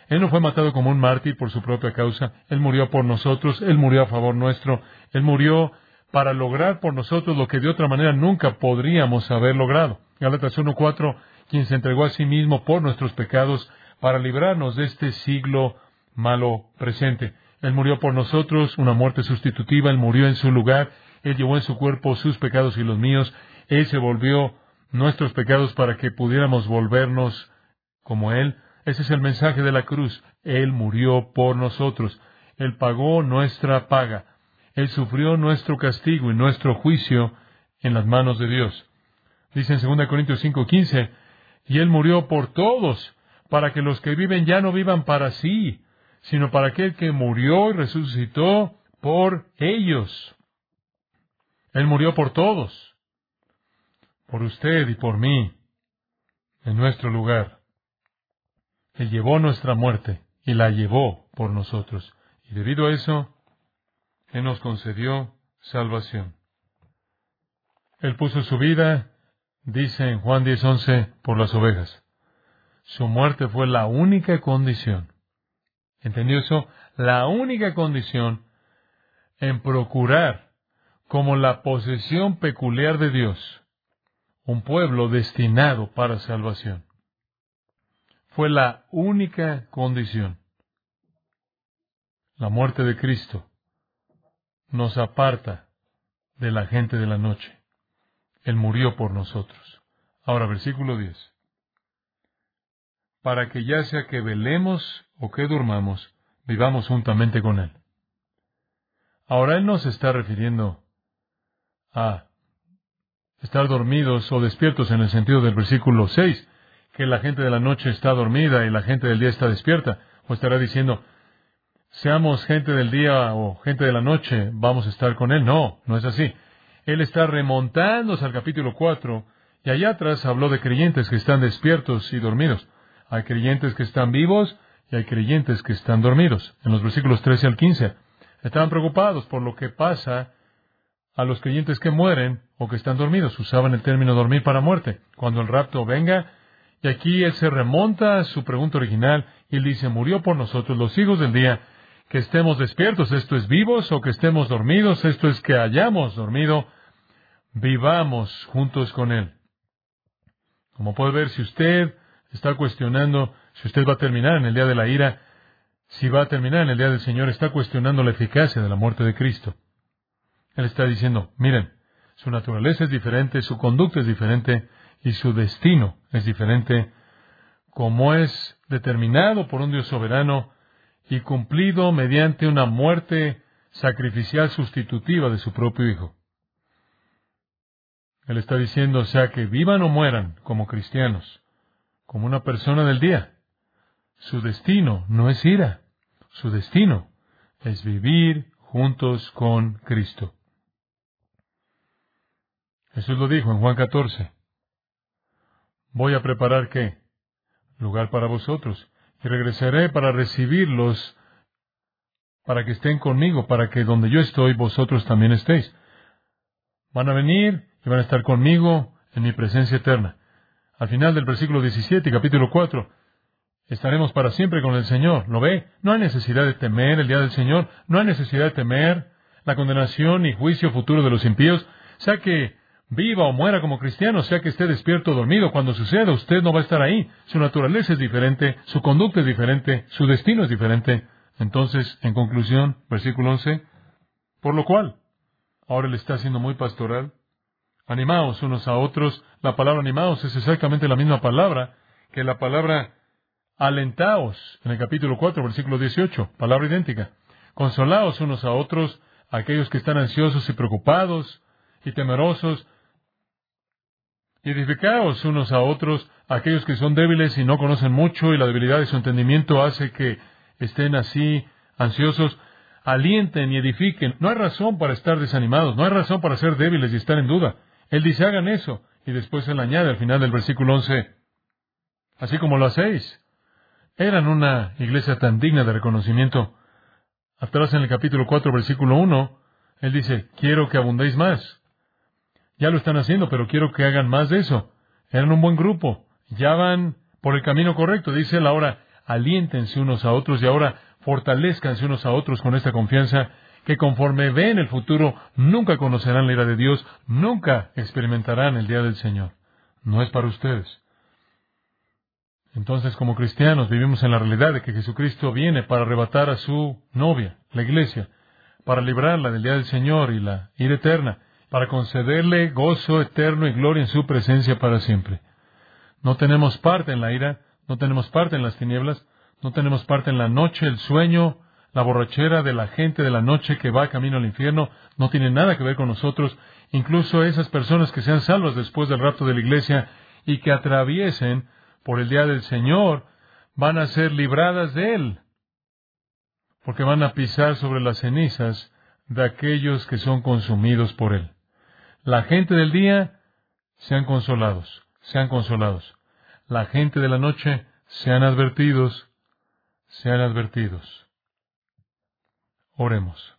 Él no fue matado como un mártir por su propia causa. Él murió por nosotros. Él murió a favor nuestro. Él murió para lograr por nosotros lo que de otra manera nunca podríamos haber logrado. Gálatas 1:4, quien se entregó a sí mismo por nuestros pecados para librarnos de este siglo malo presente. Él murió por nosotros, una muerte sustitutiva. Él murió en su lugar. Él llevó en su cuerpo sus pecados y los míos. Él se volvió nuestros pecados para que pudiéramos volvernos como Él. Ese es el mensaje de la cruz. Él murió por nosotros. Él pagó nuestra paga. Él sufrió nuestro castigo y nuestro juicio en las manos de Dios. Dice en 2 Corintios 5:15, y Él murió por todos, para que los que viven ya no vivan para sí, sino para aquel que murió y resucitó por ellos. Él murió por todos, por usted y por mí, en nuestro lugar. Él llevó nuestra muerte y la llevó por nosotros. Y debido a eso, Él nos concedió salvación. Él puso su vida, dice en Juan 10:11, por las ovejas. Su muerte fue la única condición. ¿Entendió eso? La única condición en procurar como la posesión peculiar de Dios un pueblo destinado para salvación. Fue la única condición. La muerte de Cristo nos aparta de la gente de la noche. Él murió por nosotros. Ahora, versículo 10. Para que ya sea que velemos o que durmamos, vivamos juntamente con Él. Ahora, Él no se está refiriendo a estar dormidos o despiertos en el sentido del versículo 6, que la gente de la noche está dormida y la gente del día está despierta. O estará diciendo, seamos gente del día o gente de la noche, vamos a estar con Él. No, no es así. Él está remontándose al capítulo 4, y allá atrás habló de creyentes que están despiertos y dormidos. Hay creyentes que están vivos y hay creyentes que están dormidos. En los versículos 13 al 15, estaban preocupados por lo que pasa a los creyentes que mueren o que están dormidos. Usaban el término dormir para muerte. Cuando el rapto venga, y aquí Él se remonta a su pregunta original, y Él dice, murió por nosotros los hijos del día, que estemos despiertos, esto es vivos, o que estemos dormidos, esto es que hayamos dormido, vivamos juntos con Él. Como puede ver, si usted está cuestionando si usted va a terminar en el día de la ira, si va a terminar en el día del Señor, está cuestionando la eficacia de la muerte de Cristo. Él está diciendo, miren, su naturaleza es diferente, su conducta es diferente, y su destino es diferente, como es determinado por un Dios soberano y cumplido mediante una muerte sacrificial sustitutiva de su propio Hijo. Él está diciendo, o sea, que vivan o mueran como cristianos, como una persona del día. Su destino no es ira, su destino es vivir juntos con Cristo. Jesús lo dijo en Juan 14. Voy a preparar, ¿qué? Lugar para vosotros. Y regresaré para recibirlos, para que estén conmigo, para que donde yo estoy, vosotros también estéis. Van a venir y van a estar conmigo en mi presencia eterna. Al final del versículo 17, capítulo 4, estaremos para siempre con el Señor. ¿Lo ve? No hay necesidad de temer el día del Señor. No hay necesidad de temer la condenación y juicio futuro de los impíos. Sea que viva o muera como cristiano, sea que esté despierto o dormido, cuando suceda, usted no va a estar ahí. Su naturaleza es diferente, su conducta es diferente, su destino es diferente. Entonces, en conclusión, versículo 11, por lo cual, ahora le está haciendo muy pastoral. Animaos unos a otros. La palabra animaos es exactamente la misma palabra que la palabra alentaos en el capítulo 4, versículo 18. Palabra idéntica. Consolaos unos a otros, aquellos que están ansiosos y preocupados y temerosos. Y edificaos unos a otros, aquellos que son débiles y no conocen mucho, y la debilidad de su entendimiento hace que estén así ansiosos. Alienten y edifiquen. No hay razón para estar desanimados, no hay razón para ser débiles y estar en duda. Él dice, hagan eso. Y después Él añade al final del versículo 11, así como lo hacéis. Eran una iglesia tan digna de reconocimiento. Atrás en el capítulo 4, versículo 1, Él dice, quiero que abundéis más. Ya lo están haciendo, pero quiero que hagan más de eso. Eran un buen grupo. Ya van por el camino correcto. Dice Él ahora, aliéntense unos a otros y ahora fortalezcanse unos a otros con esta confianza que conforme ven el futuro, nunca conocerán la ira de Dios, nunca experimentarán el día del Señor. No es para ustedes. Entonces, como cristianos, vivimos en la realidad de que Jesucristo viene para arrebatar a su novia, la iglesia, para librarla del día del Señor y la ira eterna, para concederle gozo eterno y gloria en su presencia para siempre. No tenemos parte en la ira, no tenemos parte en las tinieblas, no tenemos parte en la noche, el sueño, la borrachera de la gente de la noche que va camino al infierno, no tiene nada que ver con nosotros. Incluso esas personas que sean salvas después del rapto de la iglesia y que atraviesen por el día del Señor, van a ser libradas de Él, porque van a pisar sobre las cenizas de aquellos que son consumidos por Él. La gente del día, sean consolados, sean consolados. La gente de la noche, sean advertidos, sean advertidos. Oremos.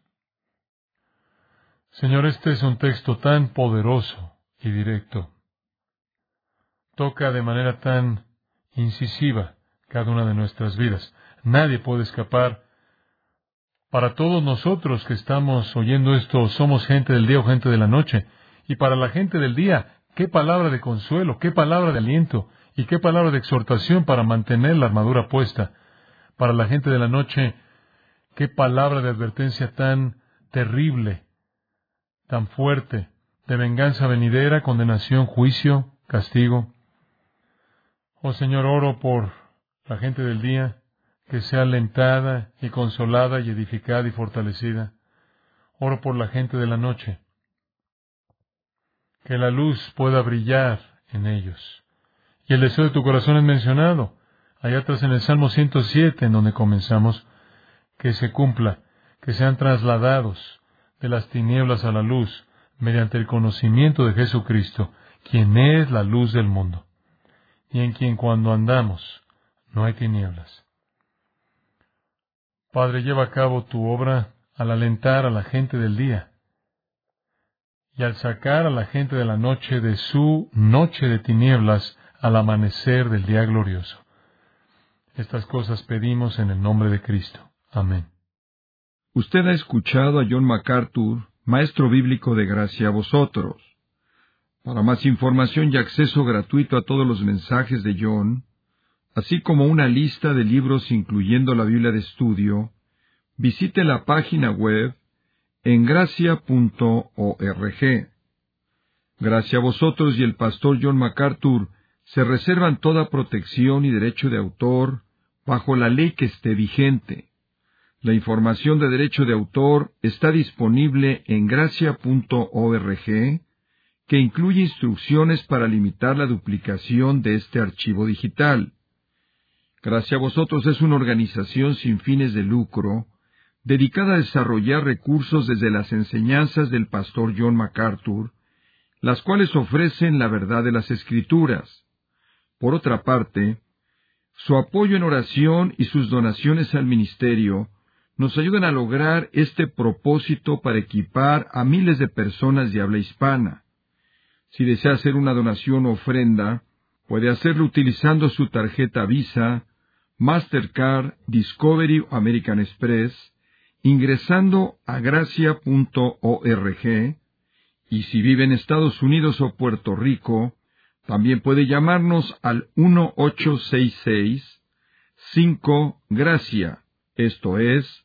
Señor, este es un texto tan poderoso y directo. Toca de manera tan incisiva cada una de nuestras vidas. Nadie puede escapar. Para todos nosotros que estamos oyendo esto, somos gente del día o gente de la noche. Y para la gente del día, qué palabra de consuelo, qué palabra de aliento y qué palabra de exhortación para mantener la armadura puesta. Para la gente de la noche, qué palabra de advertencia tan terrible, tan fuerte, de venganza venidera, condenación, juicio, castigo. Oh Señor, oro por la gente del día, que sea alentada y consolada y edificada y fortalecida. Oro por la gente de la noche, que la luz pueda brillar en ellos. Y el deseo de tu corazón es mencionado, allá atrás en el Salmo 107, en donde comenzamos, que se cumpla, que sean trasladados de las tinieblas a la luz, mediante el conocimiento de Jesucristo, quien es la luz del mundo, y en quien cuando andamos no hay tinieblas. Padre, lleva a cabo tu obra al alentar a la gente del día y al sacar a la gente de la noche de su noche de tinieblas al amanecer del día glorioso. Estas cosas pedimos en el nombre de Cristo. Amén. Usted ha escuchado a John MacArthur, maestro bíblico de Gracia a Vosotros. Para más información y acceso gratuito a todos los mensajes de John, así como una lista de libros incluyendo la Biblia de estudio, visite la página web en gracia.org. Gracia a Vosotros y el pastor John MacArthur se reservan toda protección y derecho de autor bajo la ley que esté vigente. La información de derecho de autor está disponible en gracia.org, que incluye instrucciones para limitar la duplicación de este archivo digital. Gracia a Vosotros es una organización sin fines de lucro, dedicada a desarrollar recursos desde las enseñanzas del pastor John MacArthur, las cuales ofrecen la verdad de las Escrituras. Por otra parte, su apoyo en oración y sus donaciones al ministerio nos ayudan a lograr este propósito para equipar a miles de personas de habla hispana. Si desea hacer una donación o ofrenda, puede hacerlo utilizando su tarjeta Visa, Mastercard, Discovery o American Express, ingresando a gracia.org, y si vive en Estados Unidos o Puerto Rico, también puede llamarnos al 1-866-5-GRACIA, esto es,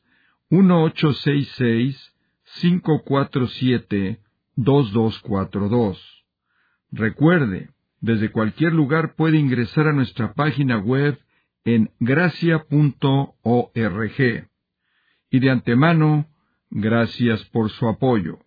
1-866-547-2242. Recuerde, desde cualquier lugar puede ingresar a nuestra página web en gracia.org. Y de antemano, gracias por su apoyo.